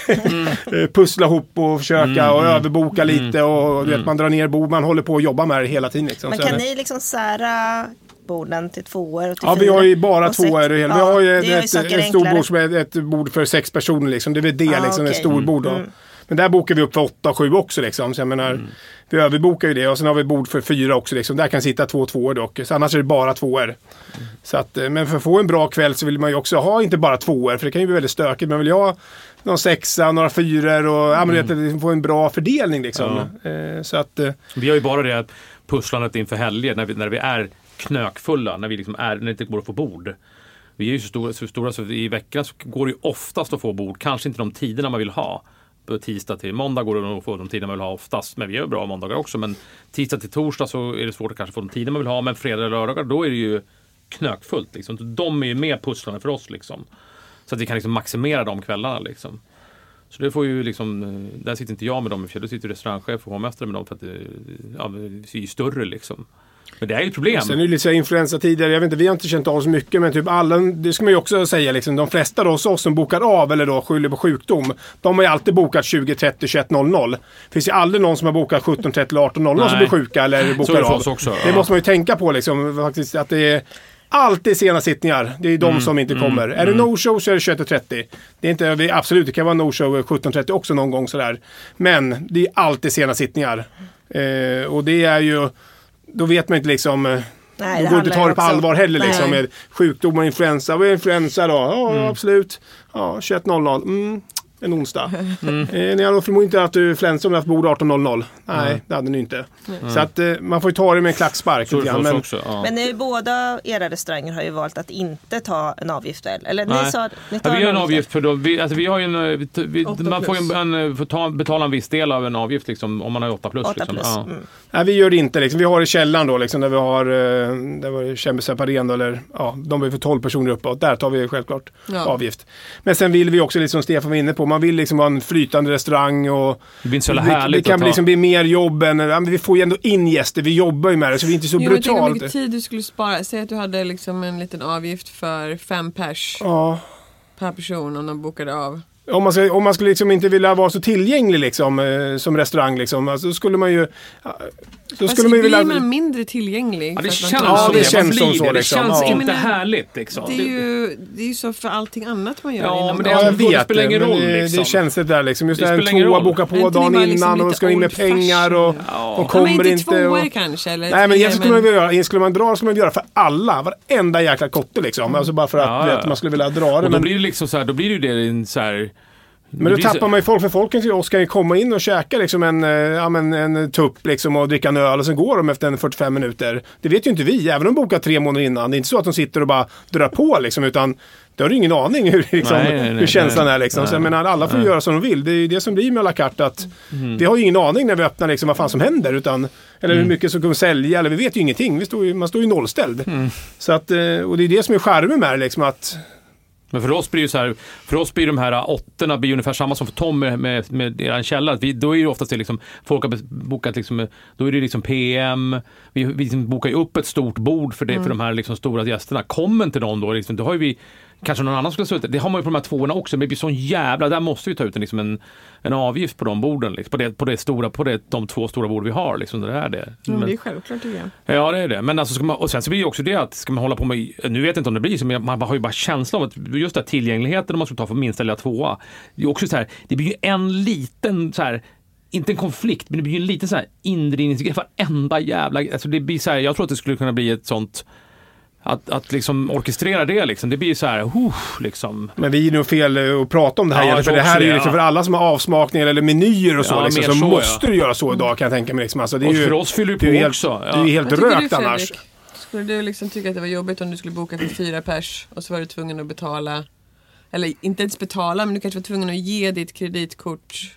Speaker 6: Mm. Pussla ihop och försöka mm, och mm, överboka mm, lite. Och mm. vet, man drar ner bord. Man håller på att jobba med det hela tiden liksom.
Speaker 4: Men kan så ni liksom sära borden till tvåor och till
Speaker 6: ja,
Speaker 4: fyra?
Speaker 6: Vi har ju bara tvåor. Vi
Speaker 4: ja,
Speaker 6: har ju ett, ett, ett stort bord som är ett bord för sex personer liksom. Det är väl det ah, liksom, okay. Ett storbord då. Mm. Men där bokar vi upp för åtta och sju också liksom. Så jag menar, mm. vi överbokar ju det. Och sen har vi bord för fyra också liksom. Där kan sitta två tvåor dock. Så annars är det bara tvåor. Mm. Så att, men för att få en bra kväll så vill man ju också ha inte bara tvåor. För det kan ju bli väldigt stökigt. Man vill ju ha någon sexa, några fyror och ja, men mm. vet, få en bra fördelning liksom. Ja. Eh, så att, eh,
Speaker 7: vi har ju bara det pusslandet inför helger när vi, när vi är knökfulla, när vi liksom är, när det inte går att få bord. Vi är ju så stora, så stora så i veckan så går det ju oftast att få bord. Kanske inte de tiderna man vill ha. På tisdag till måndag går det att få de tiderna man vill ha oftast. Men vi gör bra måndagar också. Men tisdag till torsdag så är det svårt att kanske få de tiderna man vill ha. Men fredag och lördagar då är det ju knökfullt. Liksom. De är ju mer pusslande för oss. Liksom. Så att vi kan liksom maximera de kvällarna. Liksom. Så det får ju liksom, där sitter inte jag med dem i fjäll. Då sitter restaurangchef och hovmästare med dem för att det, ja, det är ju större liksom. Men det är ju ett problem.
Speaker 6: Sen är det lite så influensatider. Jag vet inte, vi har inte känt av så mycket. Men typ alla, det ska man ju också säga liksom, de flesta då hos oss som bokar av eller då skyller på sjukdom. De har ju alltid bokat tjugo trettio tjugoett noll noll. Det finns ju aldrig någon som har bokat sjutton trettio arton noll noll som blir sjuka eller bokar av.
Speaker 7: Också,
Speaker 6: det
Speaker 7: ja.
Speaker 6: måste man ju tänka på liksom, faktiskt, att det är alltid sena sittningar. Det är ju de mm, som inte mm, kommer. Mm. Är det no-show så är det tjugoett trettio. Det är inte, absolut, det kan vara no-show sjutton trettio också någon gång sådär. Men det är alltid sena sittningar. Eh, och det är ju, då vet man inte liksom, nej, då går inte ta det på allvar heller liksom, med sjukdomar, influensa. Vad är influensa då? Ja, mm. absolut. Ja, tjugoett noll noll. Mm. En onsdag. Mm. Eh, ni hade förmodligen inte haft influensa om ni haft bord arton noll noll. Nej, mm. det hade ni inte. Mm. Så att eh, man får ju ta det med en klackspark.
Speaker 7: Så,
Speaker 6: grann, men
Speaker 7: också, ja.
Speaker 4: men nu, båda era restauranger har ju valt att inte ta en avgift väl? Eller ni sa, ni tar
Speaker 7: ja, vi gör en
Speaker 4: avgift,
Speaker 7: avgift för då, vi, alltså, vi har ju en, vi, man får ju en, får ta, betala en viss del av en avgift liksom, om man har åtta plus.
Speaker 4: åtta
Speaker 7: liksom.
Speaker 4: plus.
Speaker 7: Ja.
Speaker 4: Mm.
Speaker 6: Nej, vi gör det inte liksom. Vi har i källaren då liksom, där vi har där var det Kämbesäparen eller ja, de är för tolv personer uppåt. Där tar vi självklart ja. avgift. Men sen vill vi också, liksom Stefan var inne på, man vill liksom ha en flytande restaurang och
Speaker 7: det, blir så
Speaker 6: det,
Speaker 7: härligt
Speaker 6: det kan liksom bli mer jobb än, ja, men vi får ju ändå in gäster, vi jobbar ju med det så vi är inte så
Speaker 3: jo,
Speaker 6: brutalt.
Speaker 3: Men tänk hur mycket tid du skulle spara. Säg att du hade liksom en liten avgift för fem pers
Speaker 6: ja.
Speaker 3: per person om de bokade av.
Speaker 6: Om man, ska, om man skulle liksom inte vilja vara så tillgänglig liksom, eh, som restaurang liksom, alltså, skulle man ju ja, så skulle man ju vilja...
Speaker 3: blir man mindre tillgänglig.
Speaker 7: Ja, det känns,
Speaker 6: ja, det känns som så.
Speaker 7: Det,
Speaker 6: liksom.
Speaker 7: det känns
Speaker 6: ja.
Speaker 7: inte
Speaker 3: menar,
Speaker 7: härligt. Liksom.
Speaker 3: Det, är ju, det är ju så för allting annat man gör.
Speaker 7: Ja, men det,
Speaker 6: ja, jag
Speaker 7: det,
Speaker 6: vet,
Speaker 7: det spelar ingen roll.
Speaker 6: Det,
Speaker 7: liksom.
Speaker 6: det känns det där liksom. Just det,
Speaker 7: det
Speaker 6: där tvåa boka på dagen innan liksom och ska in med pengar och,
Speaker 3: ja.
Speaker 6: och kommer
Speaker 3: inte.
Speaker 6: inte
Speaker 3: Tvåor
Speaker 6: och,
Speaker 3: kanske. Eller
Speaker 6: nej, men egentligen
Speaker 3: men...
Speaker 6: skulle man göra, skulle man dra skulle man göra för alla. Varenda jäkla kotte liksom. Mm. Alltså bara för att ja, ja. Vet, man skulle vilja dra det.
Speaker 7: Och då
Speaker 6: men...
Speaker 7: blir det liksom så här, då blir det ju det en så här...
Speaker 6: Men då tappar man ju folk, för folken till oss kan ju komma in och käka liksom en, ja, men en tupp liksom och dricka en öl och sen går de efter en fyrtiofem minuter. Det vet ju inte vi, även om de bokar tre månader innan. Det är inte så att de sitter och bara drar på liksom, utan det har ingen aning hur, liksom, nej, nej, hur känslan nej, är liksom. Nej, så jag menar, alla får nej. göra som de vill. Det är ju det som blir med à la carte att mm. vi har ju ingen aning när vi öppnar liksom vad fan som händer, utan, eller mm. hur mycket som kommer sälja, eller vi vet ju ingenting. Vi står ju, man står ju nollställd. Mm. Så att, och det är det som är charmen med det liksom, att
Speaker 7: men för oss blir ju så här, för oss blir de här åttorna blir ungefär samma som för Tom med, med, med er källa. Vi, då är ju oftast det liksom, folk har bokat liksom, då är det liksom P M, vi, vi liksom bokar ju upp ett stort bord för det, mm. för de här liksom stora gästerna. Kommer inte någon då, liksom, då har ju vi kanske någon annan skulle sluta. Det har man ju på de här tvåorna också, men det blir sån jävla, där måste vi ta ut en, liksom en, en avgift på de borden, liksom, på, det, på, det stora, på det, de två stora bord vi har. Liksom, det är det.
Speaker 3: Men,
Speaker 7: men,
Speaker 3: det är självklart tycker jag.
Speaker 7: Ja, det är det. Men alltså, ska man, och sen så blir det också det att ska man hålla på med, nu vet jag inte om det blir så, men man har ju bara känsla av att just det här tillgängligheten om man ska ta för minsta lilla tvåa. Det är också så här, det blir ju en liten så här, inte en konflikt, men det blir ju en liten så här indrivningsgrej för enda jävla, alltså det blir så här, jag tror att det skulle kunna bli ett sånt Att, att liksom orkestrera det liksom, det blir så här, uh, liksom.
Speaker 6: Men vi är nog fel att prata om det här, ja, för det här är ju liksom, ja. för alla som har avsmakningar eller menyer och så, ja, liksom, så, så måste ja. du göra så idag, kan jag tänka mig. Liksom. Alltså, det är
Speaker 7: och
Speaker 6: ju,
Speaker 7: för oss fyller
Speaker 6: det
Speaker 7: på
Speaker 6: helt,
Speaker 7: också.
Speaker 6: Ja. Det är ju helt rökt
Speaker 3: du,
Speaker 6: annars.
Speaker 3: Skulle du liksom tycka att det var jobbigt om du skulle boka för fyra pers och så var du tvungen att betala, eller inte ens betala, men du kanske var tvungen att ge ditt kreditkort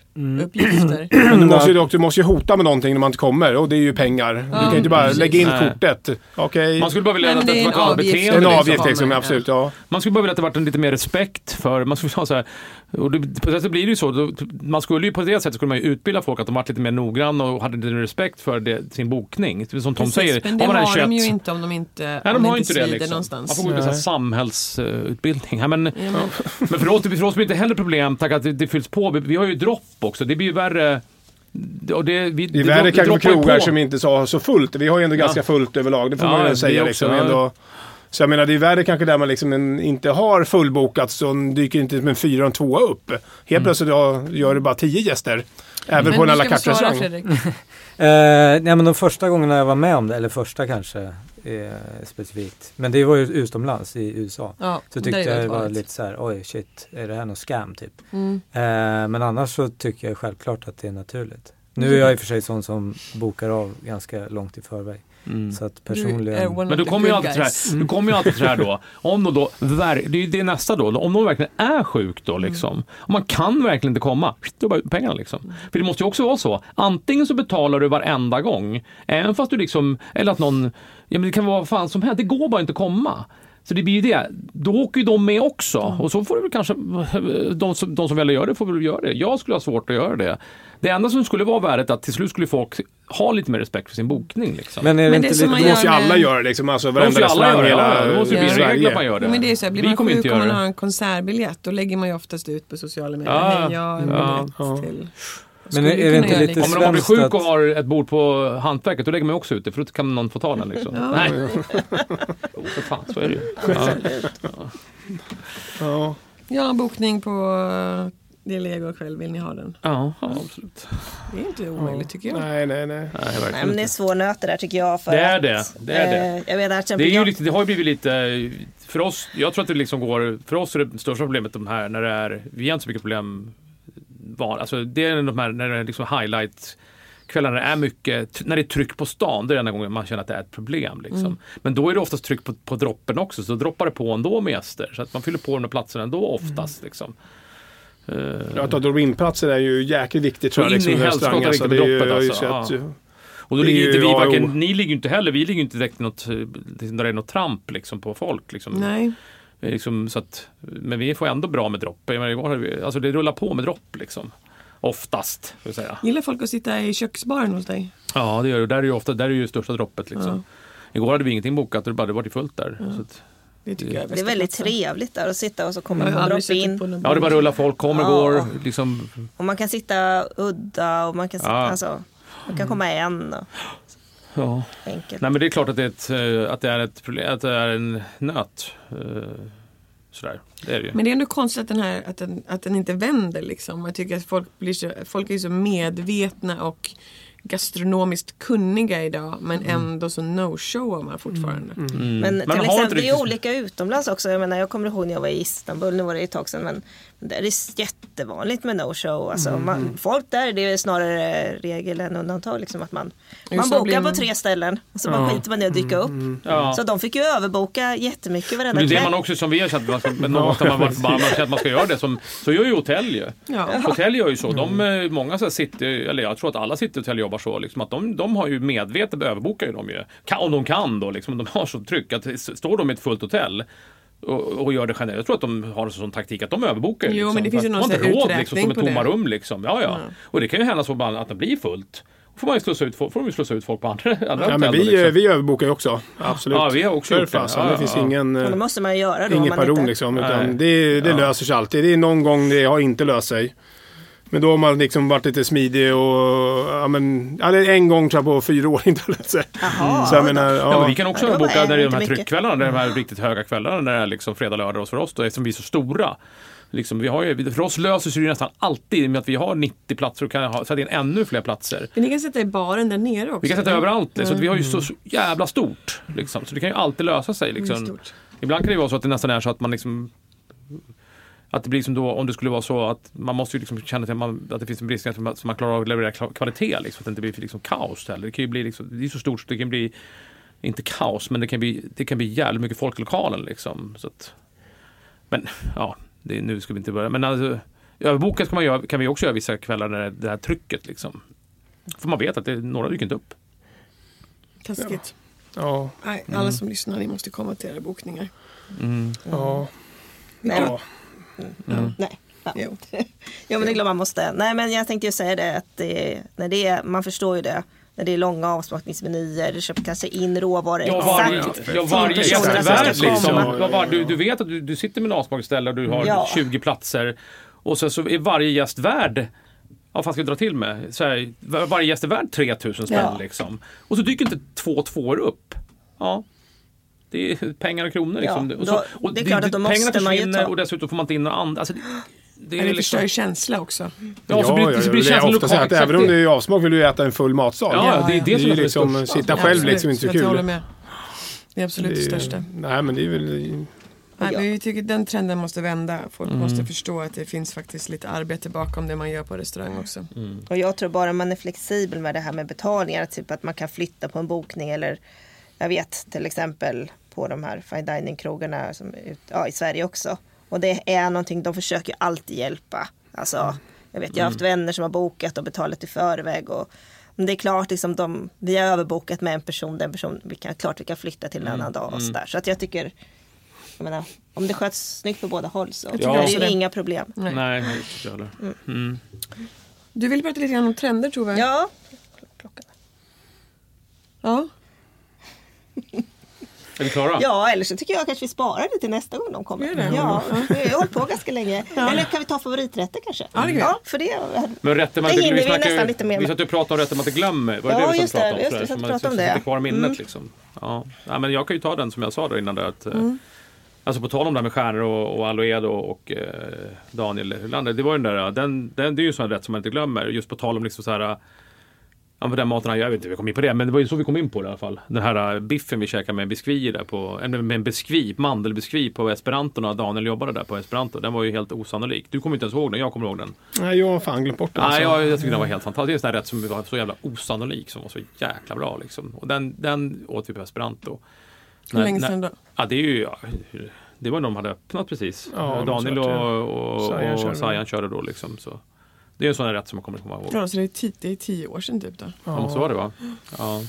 Speaker 3: mm. uppgifter.
Speaker 6: Men du måste, ju, du måste ju hota med någonting när man inte kommer och det är ju pengar. Ja, du kan ju inte bara lägga in nej. kortet. Okay.
Speaker 7: Man skulle bara vilja att det var ett
Speaker 6: avgift.
Speaker 7: beteende.
Speaker 6: En avgift liksom, liksom absolut, ja.
Speaker 7: Man skulle bara vilja att det var en lite mer respekt för, man skulle så här, och det, på det sättet blir det ju så, då, man skulle ju på det sättet skulle man ju utbilda folk att de var lite mer noggranna och hade lite respekt för det, sin bokning. Som Tom Precis, säger.
Speaker 3: Men det har, har de ju inte om de inte,
Speaker 7: nej,
Speaker 3: om
Speaker 7: de har
Speaker 3: inte
Speaker 7: inte det
Speaker 3: liksom.
Speaker 7: någonstans. Man får gå på samhällsutbildning. Ja, men, ja, men. men för oss, för oss blir det inte heller problem, tack att det, det fylls på. Vi, vi har ju dropp också, det blir ju värre. Och det, vi,
Speaker 6: det är värre kanske med krogar som inte så, så fullt. Vi har ju ändå ja. ganska fullt överlag, det får ja, man ju säga. Liksom, ändå. Så jag menar, det är värre kanske där man liksom en, inte har fullbokat så dyker inte med fyra och två upp. Helt mm. plötsligt då gör det bara tio gäster. Även men på en à la carte restaurang.
Speaker 5: uh, nej, men de första gångerna jag var med om det, eller första kanske eh, specifikt. Men det var ju utomlands i U S A. Ja, så tyckte jag det var varit. lite så här, oj shit, är det här någon scam typ? Mm. Uh, men annars så tycker jag självklart att det är naturligt. Nu är jag i och för sig sån som bokar av ganska långt i förväg. Mm. Så att personligen...
Speaker 7: Men du kommer ju alltid till det här, du kommer ju alltid till det här då. Om de då, det är det nästa då, om någon verkligen är sjuk då liksom. Mm. Om man kan verkligen inte komma, då bara ut pengarna liksom. Mm. För det måste ju också vara så. Antingen så betalar du varenda gång, även fast du liksom, eller att någon, ja men det kan vara fan som helst, det går bara inte att komma. Så det blir ju det. Då åker ju de med också. Mm. Och så får det väl kanske, de som, de som väljer göra det får väl göra det. Jag skulle ha svårt att göra det. Det enda som skulle vara värdet att till slut skulle folk ha lite mer respekt för sin bokning. Liksom.
Speaker 6: Men, är det men det inte lite, måste ju alla göra liksom. Alltså varenda restaurang hela
Speaker 7: det måste ju bli regler att man gör det.
Speaker 3: Men det är så här, blir man sjuk kommer man ha en konsertbiljett. Då lägger man ju oftast ut på sociala medier. Ja, hej, jag har en ja, ja. till...
Speaker 5: Men är, är det inte lite
Speaker 7: om man blir sjuk att... och har ett bord på hantverket, då lägger man också ut det, för då kan någon få ta den liksom. Ja. Nej. oh, för fan, så är det ju. Ja.
Speaker 3: Ja. Ja, bokning på det är Lego kväll, vill ni ha den?
Speaker 7: Ja, ja absolut.
Speaker 3: Det är inte omöjligt tycker jag.
Speaker 6: Nej, nej, nej.
Speaker 4: Nej, nej men det är svårnöter där tycker jag. För
Speaker 7: det är
Speaker 4: att,
Speaker 7: det, det är det.
Speaker 4: Eh, jag vet att
Speaker 7: det, är ju
Speaker 4: jag...
Speaker 7: lite, det har ju blivit lite, för oss, jag tror att det liksom går, för oss är det största problemet de här, när det är, vi har inte så mycket problem var, alltså det är de här, när det är liksom highlight kvällarna är mycket, när det är tryck på stan, det är den enda gången man känner att det är ett problem liksom. Mm. Men då är det oftast tryck på, på droppen också, så droppar det på ändå med gäster, så att man fyller på de här platserna ändå oftast mm. liksom.
Speaker 6: Uh, ja, att ha drop-in-platser är ju jäkligt viktigt tror jag. Liksom,
Speaker 7: in i helskotta alltså, det är ju, droppet alltså. Ja. Att, och då ligger inte vi, varken, ni ligger ju inte heller, vi ligger ju inte direkt något, där det är något tramp liksom, på folk liksom.
Speaker 3: Nej.
Speaker 7: Liksom, så att, men vi får ändå bra med dropp. Alltså det rullar på med dropp liksom. Oftast, vill säga.
Speaker 3: Gillar folk att sitta i köksbaren hos dig?
Speaker 7: Ja, det gör det. Där är ju ofta, där är ju största droppet liksom. Ja. Igår hade vi ingenting bokat och det bara var det fullt där. Ja. Så att,
Speaker 4: det, tycker jag är det är väldigt trevligt där att sitta och så kommer man dropp in.
Speaker 7: Ja, det bara rullar folk, kommer, ja. går. Liksom.
Speaker 4: Och man kan sitta udda och man kan, sitta, ja. alltså, man kan komma en. Och,
Speaker 7: ja.
Speaker 4: Enkelt.
Speaker 7: Nej, men det är klart att det är ett, att det är ett problem, att det är en nöt. Sådär. Det är det ju.
Speaker 3: Men det är ändå konstigt att den, här, att den, att den inte vänder liksom. Jag tycker att folk, blir så, folk är så medvetna och gastronomiskt kunniga idag, men ändå så no-showar man fortfarande.
Speaker 4: Mm. Mm. Men till man exempel, det är olika utomlands också. Jag menar, jag kommer ihåg när jag var i Istanbul, nu var det ett tag sedan, men det är jättevanligt med no-show. Alltså, mm. man, folk där, det är snarare regel än undantag, liksom, att man, man bokar man... på tre ställen och så ja. bara skiter man ner och dyka upp. Mm. Ja. Så de fick ju överboka jättemycket varenda
Speaker 7: kväll. Det är
Speaker 3: kväll.
Speaker 7: man också, som vi har känt, men någon måste man vara att man ska göra det, som, så gör ju hotell ju. Ja. Hotell gör ju så. De, många så sitter, eller jag tror att alla sitter i hotell jobbar så, liksom, att de, de har ju medvetet överbokar ju de ju. Om de kan då, liksom, de har så tryck att står de i ett fullt hotell och, och gör det generellt. Jag tror att de har en sån taktik att de överbokar.
Speaker 3: Jo,
Speaker 7: liksom,
Speaker 3: men det finns ju någon sån uträkning
Speaker 7: liksom, som
Speaker 3: på
Speaker 7: ett tomma
Speaker 3: det.
Speaker 7: rum liksom. Ja, ja. ja. Och det kan ju hända så bara att det blir fullt. Får man ju slås ut, får, får de ju slås ut folk på andra, andra
Speaker 6: ja, men vi, liksom. vi överbokar ju också. Absolut.
Speaker 7: Ja, vi har också gjort det.
Speaker 6: Ja, det finns ja. ingen,
Speaker 4: det måste man göra då,
Speaker 6: ingen pardon inte... liksom. Utan det, det ja. löser sig alltid. Det är någon gång det har inte löst sig. Men då har man liksom varit lite smidig och ja, men, ja, det är en gång tror jag på fyra år inte löst sig.
Speaker 4: Jaha,
Speaker 6: så jag menar, ja.
Speaker 7: Ja, men vi kan också ja, boka när det är de här tryckkvällarna, de här riktigt höga kvällarna när det är liksom fredag, lördag och för oss då, eftersom vi är så stora. Liksom, vi har ju, för oss löser sig det nästan alltid med att vi har nittio platser och kan ha, sätta in ännu fler platser.
Speaker 3: Men ni kan sätta i baren där nere också.
Speaker 7: Vi kan sätta överallt, mm. så att vi har ju så, så jävla stort. Liksom, så det kan ju alltid lösa sig. Liksom. Ibland kan det vara så att det nästan är så att man liksom... Att det blir som då, om det skulle vara så att man måste ju liksom känna att, man, att det finns en brist att man, så man klarar av att leverera kvalitet liksom, så att det inte blir liksom kaos heller. Det kan ju bli liksom, det är så stort så det kan bli, inte kaos, men det kan bli, det kan bli jävligt mycket folk i lokalen liksom. Så att, men ja, det, nu ska vi inte börja. Men alltså, Överbokat kan, man göra, kan vi också göra vissa kvällar när det, det här trycket liksom. För man vet att det, några dyker inte upp.
Speaker 3: Taskigt.
Speaker 6: Ja. Ja.
Speaker 3: Nej, alla mm. som lyssnar, ni måste komma till era bokningar.
Speaker 7: Mm. Mm.
Speaker 6: Ja.
Speaker 4: Nej. Ja. Mm. Mm. Nej. Ja. Jo. jo, men det är klart man måste. Nej, men jag tänkte ju säga det att det, när det är, man förstår ju det. När det är långa avsmakningsmenyer, du köper kanske in råvaror
Speaker 7: ja, exakt. Ja, varje gästvärld liksom. Ja, du, du vet att du, du sitter med en avsmakningsställe och du har ja. tjugo platser. Och så, så är varje gäst värd, ja fan ska jag dra till med, så här, varje gäst är värd tre tusen spänn ja. liksom. Och så dyker inte två tvåor upp. Ja. Det är pengar och kronor liksom.
Speaker 4: Ja,
Speaker 7: och så,
Speaker 4: då,
Speaker 7: och
Speaker 4: det är klart att då måste man ju ta.
Speaker 7: Och dessutom får man inte in några andra. Alltså, det,
Speaker 3: det är det liksom... förstör känsla också.
Speaker 6: Ja, så blir, ja, ja, så blir det känslan lokalt. Att även om det är avsmak vill du äta en full matsal.
Speaker 7: Ja, ja, det är det, det
Speaker 6: som är liksom, största. Sitta själv absolut, liksom inte så kul.
Speaker 3: Jag håller med. Det är absolut det, det största.
Speaker 6: Nej, men det är väl...
Speaker 3: Nej, men jag tycker den trenden måste vända. Folk mm. måste förstå att det finns faktiskt lite arbete bakom det man gör på restaurang också.
Speaker 4: Mm. Och jag tror bara man är flexibel med det här med betalningar. Typ att man kan flytta på en bokning eller jag vet till exempel på de här fine dining-krogarna som ja, i Sverige också. Och det är någonting, de försöker alltid hjälpa. Alltså, jag vet, jag har haft mm. vänner som har bokat och betalat i förväg. Och, men det är klart, liksom, de, vi har överbokat med en person, den person, vi kan, klart vi kan flytta till en mm. annan dag och så där. Så att jag tycker, jag menar, om det sköts snyggt på båda håll så ja, är det ju det. Inga problem.
Speaker 7: Nej, Nej inte heller. Mm. Mm.
Speaker 3: Du vill prata lite grann om trender, tror jag.
Speaker 4: Ja.
Speaker 3: Ja.
Speaker 7: Är vi klara?
Speaker 4: Ja, eller så tycker jag kanske vi sparar det till nästa gång de kommer. Det det. Ja, vi har hållit på ganska länge. Ja. Eller kan vi ta favoriträtter kanske?
Speaker 3: Ja, det
Speaker 4: ja för det.
Speaker 7: Men rätter man
Speaker 4: det
Speaker 7: inte, vi,
Speaker 4: vi nästan lite mer.
Speaker 7: Vi satt och pratade om rätter man inte glömmer. Var det
Speaker 4: ja,
Speaker 7: det vi
Speaker 4: just det. Just
Speaker 7: det,
Speaker 4: det, så
Speaker 7: man
Speaker 4: pratade om det.
Speaker 7: Sitter kvar minnet mm. liksom. Ja. Ja, men jag kan ju ta den som jag sa då innan där. Att, mm. Alltså på tal om det här med stjärnor och, och Aloedo och, och eh, Daniel Hylander. Det var ju den där, den, den, det är ju sån rätt som man inte glömmer. Just på tal om liksom så här... Ja, för den maten, jag vet inte, vi kom in på det, men det var ju så vi kom in på det i alla fall. Den här biffen vi käkade med en biskvi där på, med en biskvi, mandelbiskvi på Esperanto när Daniel jobbade där på Esperanto. Den var ju helt osannolik. Du kommer inte ens ihåg den, jag kommer ihåg den.
Speaker 6: Nej, jag har fan glömt bort den.
Speaker 7: Nej, jag, jag tycker den var helt fantastisk. Det är en sån här rätt som var så jävla osannolik, som var så jäkla bra liksom. Och den, den åt vi på Esperanto.
Speaker 3: Hur länge sedan då?
Speaker 7: Ja, det är ju... Ja, det var när de hade öppnat precis. Ja, Daniel och, och, och, och Sajan körde då liksom, så... Det är en sån här rätt som man kommer att komma ihåg.
Speaker 3: Ja, så det är, tio, det är tio år sedan typ då.
Speaker 7: Ja, så var det va? Ja.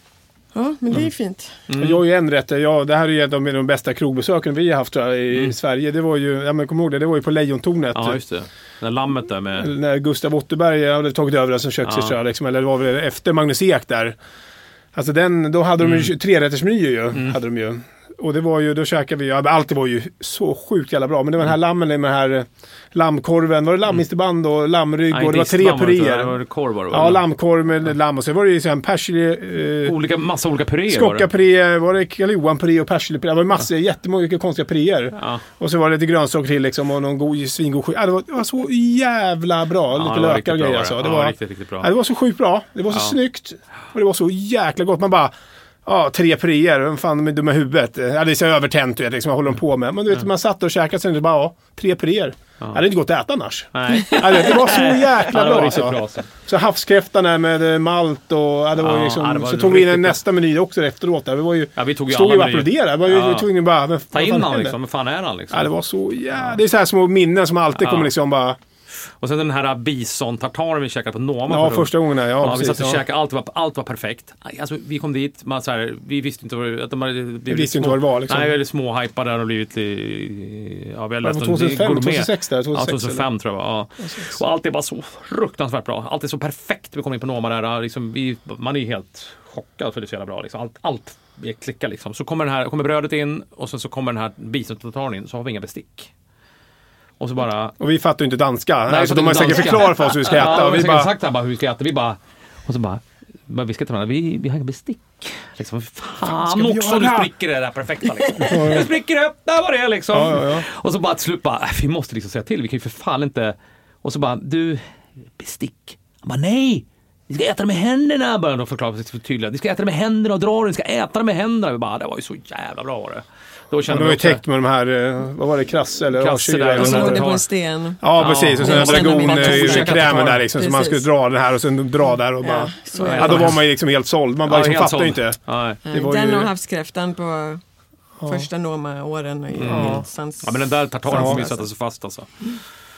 Speaker 3: Ja, men det är fint.
Speaker 6: Mm. Jag har ju en rätt. Ja, det här är ju en av de bästa krogbesöken vi har haft tror jag, i mm. Sverige. Det var ju, ja men kom ihåg det, det var ju på Lejontornet.
Speaker 7: Ja, just det. När lammet där med...
Speaker 6: När Gustav Otterberg hade tagit över det som köksgäst, liksom, eller det var väl efter Magnus Ek där. Alltså den, då hade mm. de ju tre rätters meny ju, mm. hade de ju. Och det var ju, då käkade vi, ja, allt det var ju så sjukt jävla bra. Men det var den här lammen med den här lammkorven, var det lamminsterband och lammrygg
Speaker 7: Nej,
Speaker 6: och det var tre puréer.
Speaker 7: Det var korv var det,
Speaker 6: ja, lammkorv med ja. lamm och så var det ju så en persilja...
Speaker 7: Eh, olika, massa olika puréer
Speaker 6: Skocka-puré, var det Karl-Johan-puré och persilja-puré. Det var massor, ja. jättemånga konstiga puréer. Ja. Och så var det lite grönsaker till liksom och någon god, svingod skit. Ja, det, var, det var så jävla bra.
Speaker 7: Ja,
Speaker 6: lite lökar och grejer.
Speaker 7: Det,
Speaker 6: det
Speaker 7: var
Speaker 6: var
Speaker 7: riktigt, riktigt bra.
Speaker 6: Ja, det var så sjukt bra. Det var så ja. snyggt. Och det var så jäkla gott. Man bara... Ja, tre puréer. Vem fan de är dumma i huvudet? Ja, det är så övertänt, vet, liksom, jag håller på med. Men du vet, ja. man satt och käkade sen och bara, ja, tre puréer. Ja. Det hade inte gått att äta annars.
Speaker 7: Nej.
Speaker 6: Ja, det var så jäkla
Speaker 7: ja,
Speaker 6: bra.
Speaker 7: Alltså. bra så.
Speaker 6: så havskräftan med malt och ja, det var ja, liksom, ja, det var så tog vi in en nästa meny också efteråt. Där. Vi var ju,
Speaker 7: ja, vi tog ju
Speaker 6: stod ju och applåderade. Vi var ju tvungna bara... Men,
Speaker 7: ta in han liksom, vad fan är han liksom?
Speaker 6: Ja, det var så jävla... Ja. Det är så här små minnen som alltid ja. kommer liksom bara...
Speaker 7: Och sen den här bison-tartaren vi käkade på Noma.
Speaker 6: Ja, för första gången. Ja,
Speaker 7: ja,
Speaker 6: precis,
Speaker 7: vi satt och
Speaker 6: ja.
Speaker 7: käkade, allt var, allt var perfekt. Alltså, vi kom dit, man, så här, vi visste inte vad, att de hade
Speaker 6: vi visste inte vad det var. Liksom.
Speaker 7: Nej, vi hade små hypade där och blivit i... Ja, vi har läst
Speaker 6: tjugohundrafem, tjugohundrasex där.
Speaker 7: Ja, tjugohundrafem tror jag ja. Och allt är bara så fruktansvärt bra. Allt är så perfekt. Vi kom in på Noma där. Liksom, vi, man är ju helt chockad för det är så jävla bra. Liksom. Allt, allt klickar liksom. Så kommer, den här, kommer brödet in och sen så kommer den här bison-tartaren in. Så har vi inga bestick. Och så bara...
Speaker 6: Och vi fattar ju inte danska. Nej, alltså, de har säkert förklarat för oss hur vi ska äta.
Speaker 7: Ja,
Speaker 6: och vi
Speaker 7: har
Speaker 6: bara...
Speaker 7: sagt bara hur vi ska äta. Vi bara... Och så bara... Vi ska ta vi, vi har inga bestick. Liksom, fan också, du spricker det där perfekta liksom. Du spricker det, där var det liksom.
Speaker 6: Ja, ja, ja.
Speaker 7: Och så bara till slut bara, vi måste liksom säga till. Vi kan ju för fan inte... Och så bara, du, bestick. Han bara, nej! Vi ska äta det med händerna, började de förklara sig tydligt. Vi ska äta det med händerna och dra det, vi ska äta det med händerna. Vi bara, det var ju så jävla bra var det. Då kände
Speaker 6: ja, det var ju täckt med de här, vad var det, krass eller
Speaker 7: krasser där.
Speaker 3: Och så låg det på en sten.
Speaker 6: Ja, precis. Och sen dragonkrämen där liksom. Så man skulle dra den här och sen dra där och bara... Ja, ja då var man ju liksom helt såld. Man bara ja, liksom fattar ju inte.
Speaker 7: Ja.
Speaker 3: Det var den ju... och havskräftan på ja. första Noma-åren. I
Speaker 7: ja.
Speaker 3: sans...
Speaker 7: ja, men den där tartaren får vi sätta sig fast alltså.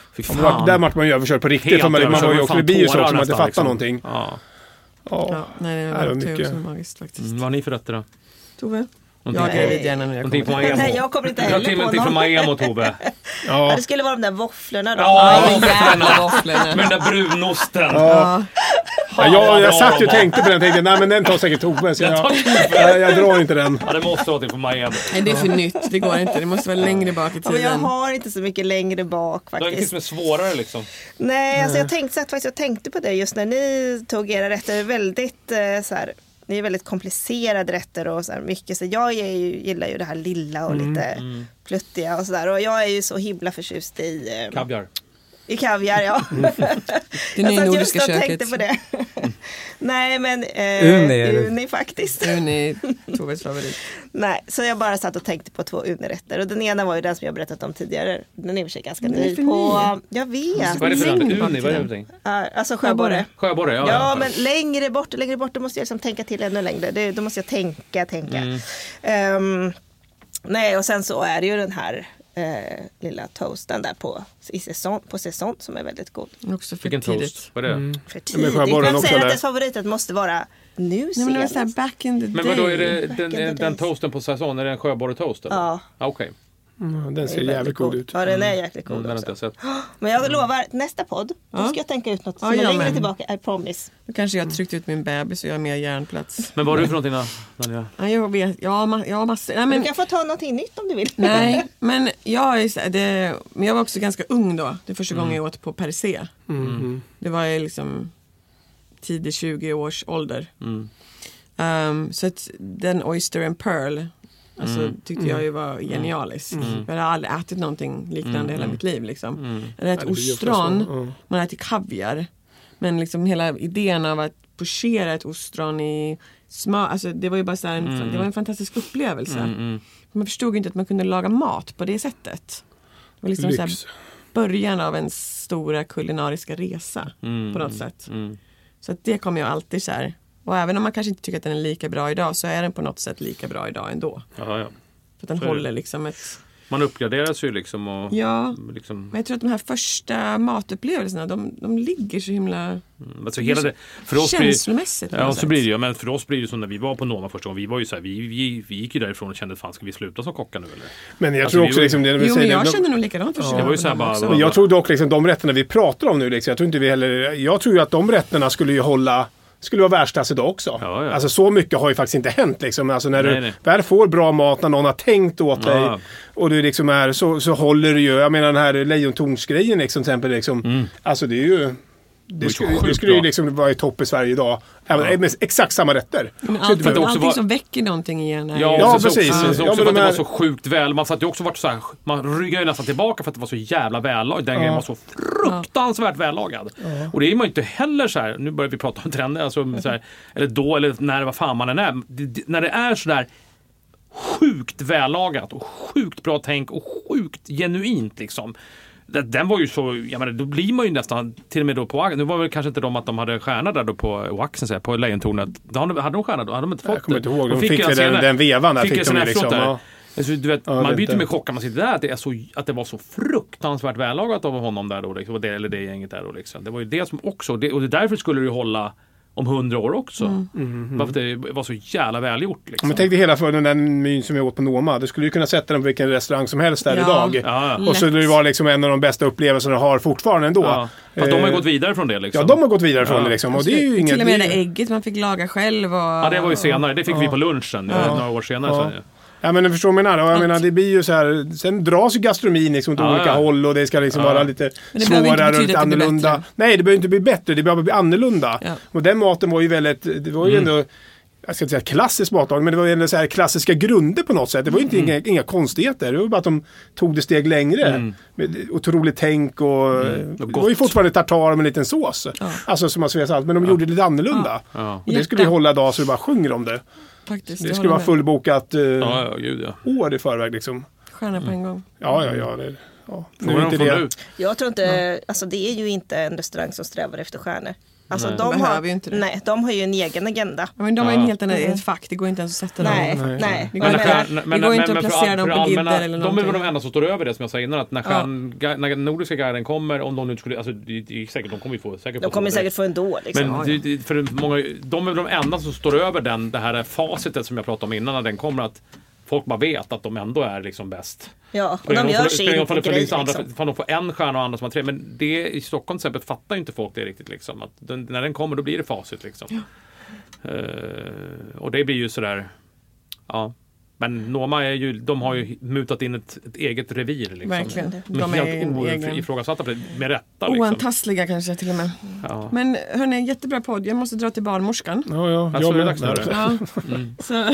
Speaker 7: Fy fan.
Speaker 6: Där vart man ju överkörd på riktigt.
Speaker 7: Helt
Speaker 6: för man, man var ju också förbi så som man inte fattar
Speaker 7: liksom.
Speaker 6: någonting.
Speaker 7: Ja.
Speaker 3: Ja. Ja, nej, det var,
Speaker 6: det var
Speaker 3: mycket.
Speaker 6: mycket.
Speaker 3: Magiskt, faktiskt.
Speaker 7: Mm, vad har ni för rätter då?
Speaker 3: Tove?
Speaker 7: Någonting
Speaker 3: Jag är gärna när jag
Speaker 7: kommer.
Speaker 3: kommer.
Speaker 4: Nej, jag kommer inte heller på
Speaker 7: någonting från Miami, Tove.
Speaker 4: Ja. Det skulle vara de där våfflorna då.
Speaker 7: Ja,
Speaker 3: de jävla våfflorna.
Speaker 7: Med den där brunosten.
Speaker 6: Ja. Ja, jag, jag satt ju och tänkte på den och tänkte, nej men den tar säkert Tove. Så jag, jag, jag drar inte den.
Speaker 7: Ja, det måste vara till från Miami.
Speaker 3: Nej, det är för nytt. Det går inte. Det måste vara längre bak i tiden.
Speaker 4: Ja, men jag har inte så mycket längre bak faktiskt.
Speaker 7: Det är inget som är svårare liksom.
Speaker 4: Nej, alltså jag tänkte, faktiskt, jag tänkte på det just när ni tog era rätter. Väldigt eh, så här, ni är väldigt komplicerade rätter och så här mycket. Så jag är ju, gillar ju det här lilla och mm, lite mm. pluttiga och sådär. Och jag är ju så himla förtjust i... Eh,
Speaker 7: kaviar.
Speaker 4: I kaviar, ja.
Speaker 3: Mm. Det nya nordiska köket.
Speaker 4: Jag tänkte på det. Nej, men eh,
Speaker 5: uni,
Speaker 4: uni faktiskt.
Speaker 3: Uni, Toves favorit.
Speaker 4: Nej, så jag bara satt och tänkte på två unirätter. Och den ena var ju den som jag berättat om tidigare. Den är i och för sig ganska ny på... Jag vet.
Speaker 7: Vad är det för uni? Vad är det för någonting?
Speaker 4: Uh, alltså sjöborre.
Speaker 7: Sjöborre, ja.
Speaker 4: Ja,
Speaker 7: ja,
Speaker 4: men längre bort, längre bort, då måste jag liksom tänka till ännu längre. Det, då måste jag tänka, tänka. Mm. Um, nej, och sen så är det ju den här... Eh, lilla toasten där på i säsong, på säsong som är väldigt god.
Speaker 3: Också för tidigt. Toast?
Speaker 7: Vad är det? Mm.
Speaker 4: För tidigt. Jag kan säga att ens favoritet måste vara nu
Speaker 3: Nej, men det var så här back in the day.
Speaker 7: Men vadå, är det den, den, den toasten på säsong? Är det en sjöborre-toast?
Speaker 4: Ja.
Speaker 7: Ah, okej. Okay.
Speaker 6: Mm, den ser jävligt god ut.
Speaker 4: Ja, den är jäkligt god
Speaker 7: mm,
Speaker 4: också.
Speaker 7: Sett.
Speaker 4: Men jag lovar, nästa podd,
Speaker 3: ja.
Speaker 4: då ska jag tänka ut något
Speaker 3: ja,
Speaker 4: som är
Speaker 3: ja,
Speaker 4: längre
Speaker 3: men.
Speaker 4: tillbaka. I promise.
Speaker 3: Då kanske jag har tryckt ut min bebis och jag har mer järnplats.
Speaker 7: Men vad är du för någonting då? Ja.
Speaker 3: Ja, jag vet. Ja, ma- ja massor. Nej,
Speaker 4: men... Du kan få ta någonting nytt om du vill.
Speaker 3: Nej, men jag, är, det, men jag var också ganska ung då. Det första mm. gången jag åt på per se.
Speaker 6: Mm.
Speaker 3: Det var ju liksom tidig tjugo års ålder.
Speaker 7: Mm.
Speaker 3: Um, så att den Oyster and Pearl alltså, mm. tyckte jag ju var genialisk. Mm. Jag hade aldrig ätit någonting liknande mm. hela mitt liv. Liksom. Mm. Jag hade ätit ostron, mm. man hade ätit kaviar. Men liksom hela idén av att pochera ett ostron i smör, alltså det var ju bara så här en, mm. det var en fantastisk upplevelse. Mm. Mm. Man förstod inte att man kunde laga mat på det sättet. Det var liksom så här början av en stora kulinariska resa mm. på något sätt. Mm. Så att det kommer jag alltid så här. Och även om man kanske inte tycker att den är lika bra idag så är den på något sätt lika bra idag ändå.
Speaker 7: Jaha, ja.
Speaker 3: För att den så håller liksom ett...
Speaker 7: Man uppgraderas ju liksom. Och
Speaker 3: ja,
Speaker 7: liksom...
Speaker 3: men jag tror att de här första matupplevelserna, de, de ligger så himla
Speaker 7: mm, alltså hela det, för oss
Speaker 3: känslomässigt.
Speaker 7: Blir, ja, så blir det ju. Men för oss blir det som när vi var på Noma första gången. Vi var ju så här, vi, vi, vi gick ju därifrån och kände, fan ska vi sluta som kockar nu eller?
Speaker 6: Men jag
Speaker 7: alltså,
Speaker 6: tror också
Speaker 7: vi,
Speaker 6: liksom... Det,
Speaker 3: jo, men jag
Speaker 6: de,
Speaker 3: kände nog likadant för sig.
Speaker 7: Ja, det var ju så här bara,
Speaker 6: men jag tror dock liksom de rätterna vi pratar om nu, liksom, jag tror inte vi heller... Jag tror ju att de rätterna skulle ju hålla... skulle vara världsklass idag också. Ja, ja. Alltså så mycket har ju faktiskt inte hänt liksom. Alltså när nej, du nej. väl får bra mat, när någon har tänkt åt dig ja. och du liksom är så, så håller du ju, jag menar den här lejontornsgrejen liksom, till exempel liksom, mm. alltså det är ju det, det skulle, det skulle ju liksom vara i topp i Sverige idag. Även ja. med exakt samma rätter.
Speaker 3: Men allt, allting också var... som väcker någonting igen.
Speaker 7: Ja,
Speaker 6: ja
Speaker 7: så,
Speaker 6: precis.
Speaker 7: Så, så, så
Speaker 6: ja,
Speaker 7: också för att
Speaker 6: de
Speaker 7: det
Speaker 6: här...
Speaker 7: var så sjukt väl. Man satt ju också varit så här, man ryggar ju nästan tillbaka för att det var så jävla vällagad. Den ja. grejen var så fruktansvärt ja. vällagad. Ja. Och det är man ju inte heller så här, nu börjar vi prata om trender, alltså, så här, eller då, eller när, vad fan man än är. Det, det, när det är så där sjukt vällagat och sjukt bra tänk och sjukt genuint liksom. Den var ju så, jag menar, då blir man ju nästan till och med då på, nu var det kanske inte de att de hade stjärna där då på Waxen, på Lejontornet. Hade, hade de stjärna då? Hade de inte fått
Speaker 6: jag kommer inte ihåg,
Speaker 7: de,
Speaker 6: de fick, fick den, den vevan där.
Speaker 7: Fick, fick de liksom. Ja. Alltså, du vet, ja, man blir ju med chockad man sitter där att det, är så, att det var så fruktansvärt vällagat av honom där då, liksom, det, eller det gänget där då, liksom. Det var ju det som också, det, och det därför skulle det ju hålla om hundra år också. Mm. Mm-hmm. Varför det var så jävla välgjort. Liksom.
Speaker 6: Men tänk dig hela för den där myn som jag åt på Noma. Du skulle ju kunna sätta den på vilken restaurang som helst där ja. idag. Ja, ja. Och så det var liksom en av de bästa upplevelserna jag har fortfarande ändå. Ja.
Speaker 7: Fast eh, de har gått vidare från det liksom.
Speaker 6: Ja, de har gått vidare från ja. det liksom. Och det är ju inga...
Speaker 3: Till och med det ägget man fick laga själv. Och...
Speaker 7: Ja, det var ju senare. Det fick ja. vi på lunchen ja. några år senare.
Speaker 6: Ja. Sen, ja, men du förstår mig när jag menar, det blir ju så här, sen dras ju gastronomin liksom åt ja, olika ja. håll och det ska liksom ja. vara lite svårare och lite annorlunda. Nej, det behöver inte bli bättre, det behöver bli annorlunda. Ja. Och den maten var ju väldigt, det var ju mm. ändå, jag ska inte säga klassisk matlagning, men det var ju ändå så här klassiska grunder på något sätt. Det var ju inte mm. inga, inga konstigheter, det var bara att de tog det steg längre. Mm. Med otroligt tänk och, mm. och det var ju fortfarande tartar med en liten sås. Ja. Alltså som man säger allt, men de ja. gjorde det lite annorlunda. Ja. Och det skulle vi hålla idag så vi bara sjunger om det.
Speaker 3: Faktiskt,
Speaker 6: det skulle vara fullbokat uh,
Speaker 7: ja, ja, gud, ja.
Speaker 6: år i förväg liksom.
Speaker 3: Stjärna på en gång.
Speaker 6: Ja, ja, ja. Det, ja.
Speaker 7: Nu inte det.
Speaker 4: Jag tror inte, alltså det är ju inte en restaurang som strävar efter stjärnor. Alltså
Speaker 3: nej.
Speaker 4: de,
Speaker 3: de
Speaker 4: har,
Speaker 3: ju inte det.
Speaker 4: Nej, de har ju en egen agenda.
Speaker 3: Ja, men de har ju en helt annan mm. ett fack, det går inte ens att sätta
Speaker 4: nej,
Speaker 3: dem.
Speaker 4: Nej, nej.
Speaker 3: Det går,
Speaker 7: men,
Speaker 3: inte,
Speaker 7: men,
Speaker 3: det går
Speaker 7: men,
Speaker 3: inte
Speaker 7: men,
Speaker 3: att placera dem på
Speaker 7: allmänna,
Speaker 3: Gidder eller någonting.
Speaker 7: de är väl de enda som står över det som jag sa innan, att när,
Speaker 3: ja.
Speaker 7: skärn, när Nordiska guiden kommer, om de nu skulle, alltså det, det är säkert, de kommer ju få säkert
Speaker 4: De kommer säkert få ändå liksom.
Speaker 7: Men det, det, för många, de är väl de enda som står över den, det här facitet som jag pratade om innan, när den kommer, att folk bara vet att de ändå är liksom bäst.
Speaker 4: Ja, och de, de gör sin grej liksom.
Speaker 7: För de får en stjärna och andra som har tre. Men det i Stockholm till exempel fattar inte folk det riktigt liksom. Att den, när den kommer då blir det facit liksom. Ja. Uh, och det blir ju sådär, ja. Men Noma är ju, de har ju mutat in ett, ett eget revir liksom.
Speaker 3: Verkligen.
Speaker 7: De, de är helt o- ifrågasatta på det, med rätta liksom.
Speaker 3: Oantastliga kanske till och med. Ja. Men hörni, jättebra podd. Jag måste dra till barnmorskan.
Speaker 6: Ja, ja.
Speaker 7: Alltså, jag är det
Speaker 3: ja. mm. Så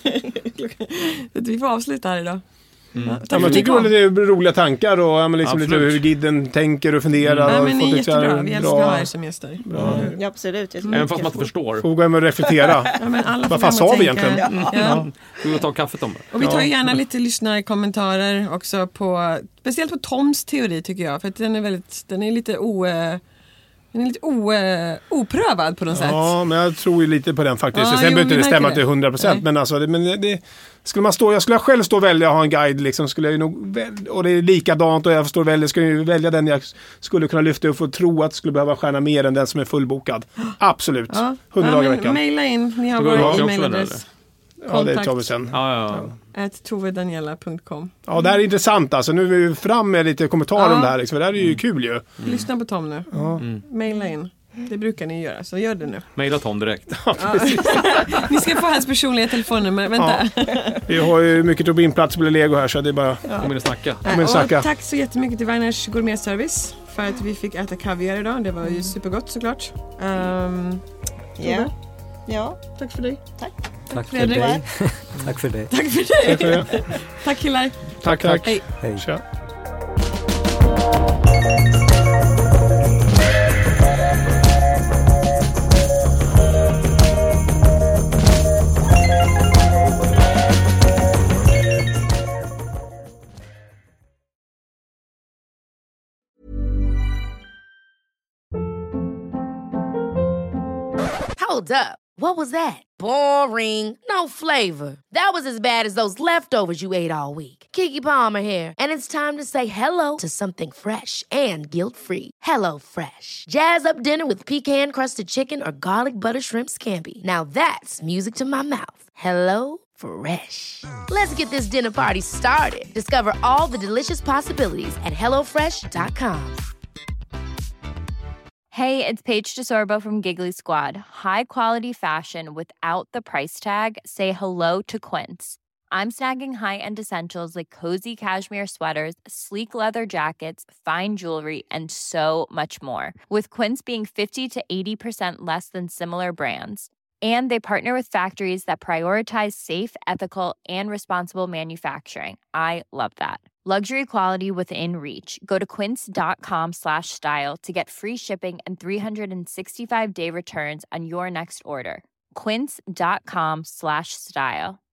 Speaker 3: vi får avsluta här idag.
Speaker 6: Mm. Ja, ja, man tycker det är lite roliga tankar och ja, men liksom lite hur Gidden tänker och funderar.
Speaker 3: Mm.
Speaker 6: Och
Speaker 3: ja, men ni är jättebra. Vi älskar att ha er som gäster.
Speaker 6: Bra.
Speaker 4: Ja, absolut.
Speaker 7: Mm. Även fast man inte förstår.
Speaker 6: Får gå hem och reflektera.
Speaker 3: Ja, men alla
Speaker 6: vad fan sa vi egentligen?
Speaker 3: Ja.
Speaker 7: Ja. Ja. Vi vill ta kaffet om det.
Speaker 3: Och vi tar gärna lite lyssnarkommentarer också på, speciellt på Toms teori tycker jag. För att den är väldigt, den är lite o... Den är lite o, oprövad på något sätt.
Speaker 6: Ja, men jag tror ju lite på den faktiskt.
Speaker 3: Ja,
Speaker 6: Sen behöver inte det stämma
Speaker 3: det.
Speaker 6: till hundra procent. Men alltså, det, men det, skulle man stå, jag skulle själv stå och välja att ha en guide liksom, skulle jag ju nog välja, och det är likadant och jag står och välja, skulle jag välja den jag skulle kunna lyfta upp och tro att skulle behöva stjärna mer än den som är fullbokad. Absolut.
Speaker 3: Ja.
Speaker 6: hundra
Speaker 3: ja,
Speaker 6: dagar i veckan.
Speaker 3: Maila in, ni har vår e-mailadress.
Speaker 6: Ja, det tar vi sen.
Speaker 7: Ja, ja, ja.
Speaker 3: at tovedaniela punkt com.
Speaker 6: Ja, det här är intressant alltså. Nu är vi fram med lite kommentarer ja. om det här. Liksom. Det här är ju mm. kul ju. Mm.
Speaker 3: Lyssna på Tom nu.
Speaker 6: Ja.
Speaker 3: Mm. Maila in. Det brukar ni göra, så gör det nu.
Speaker 7: Maila Tom direkt.
Speaker 6: Ja,
Speaker 3: ni ska få hans personliga telefonnummer, vänta.
Speaker 6: Ja. Vi har ju mycket Tobinplats på Lego här så det är bara...
Speaker 7: Ja. Kom in och snacka.
Speaker 6: Kom och snacka.
Speaker 3: Tack så jättemycket till Weiners Gourmetservice för att vi fick äta kaviar idag. Det var ju supergott såklart. Um,
Speaker 4: ja. ja.
Speaker 3: Tack för dig.
Speaker 4: Tack.
Speaker 5: Tack för dig. Tack för dig.
Speaker 3: Tack för dig. Tack, för det. Tack killar.
Speaker 6: Tack, tack.
Speaker 3: Hej.
Speaker 5: Hej.
Speaker 6: Tja.
Speaker 12: Hold up. What was that? Boring. No flavor. That was as bad as those leftovers you ate all week. Keke Palmer here, and it's time to say hello to something fresh and guilt-free. Hello Fresh. Jazz up dinner with pecan-crusted chicken or garlic butter shrimp scampi. Now that's music to my mouth. Hello Fresh. Let's get this dinner party started. Discover all the delicious possibilities at hello fresh dot com.
Speaker 13: Hey, it's Paige DeSorbo from Giggly Squad. High quality fashion without the price tag. Say hello to Quince. I'm snagging high-end essentials like cozy cashmere sweaters, sleek leather jackets, fine jewelry, and so much more. With Quince being fifty to eighty percent less than similar brands. And they partner with factories that prioritize safe, ethical, and responsible manufacturing. I love that. Luxury quality within reach. Go to quince.com slash style to get free shipping and three sixty-five day returns on your next order. Quince.com slash style.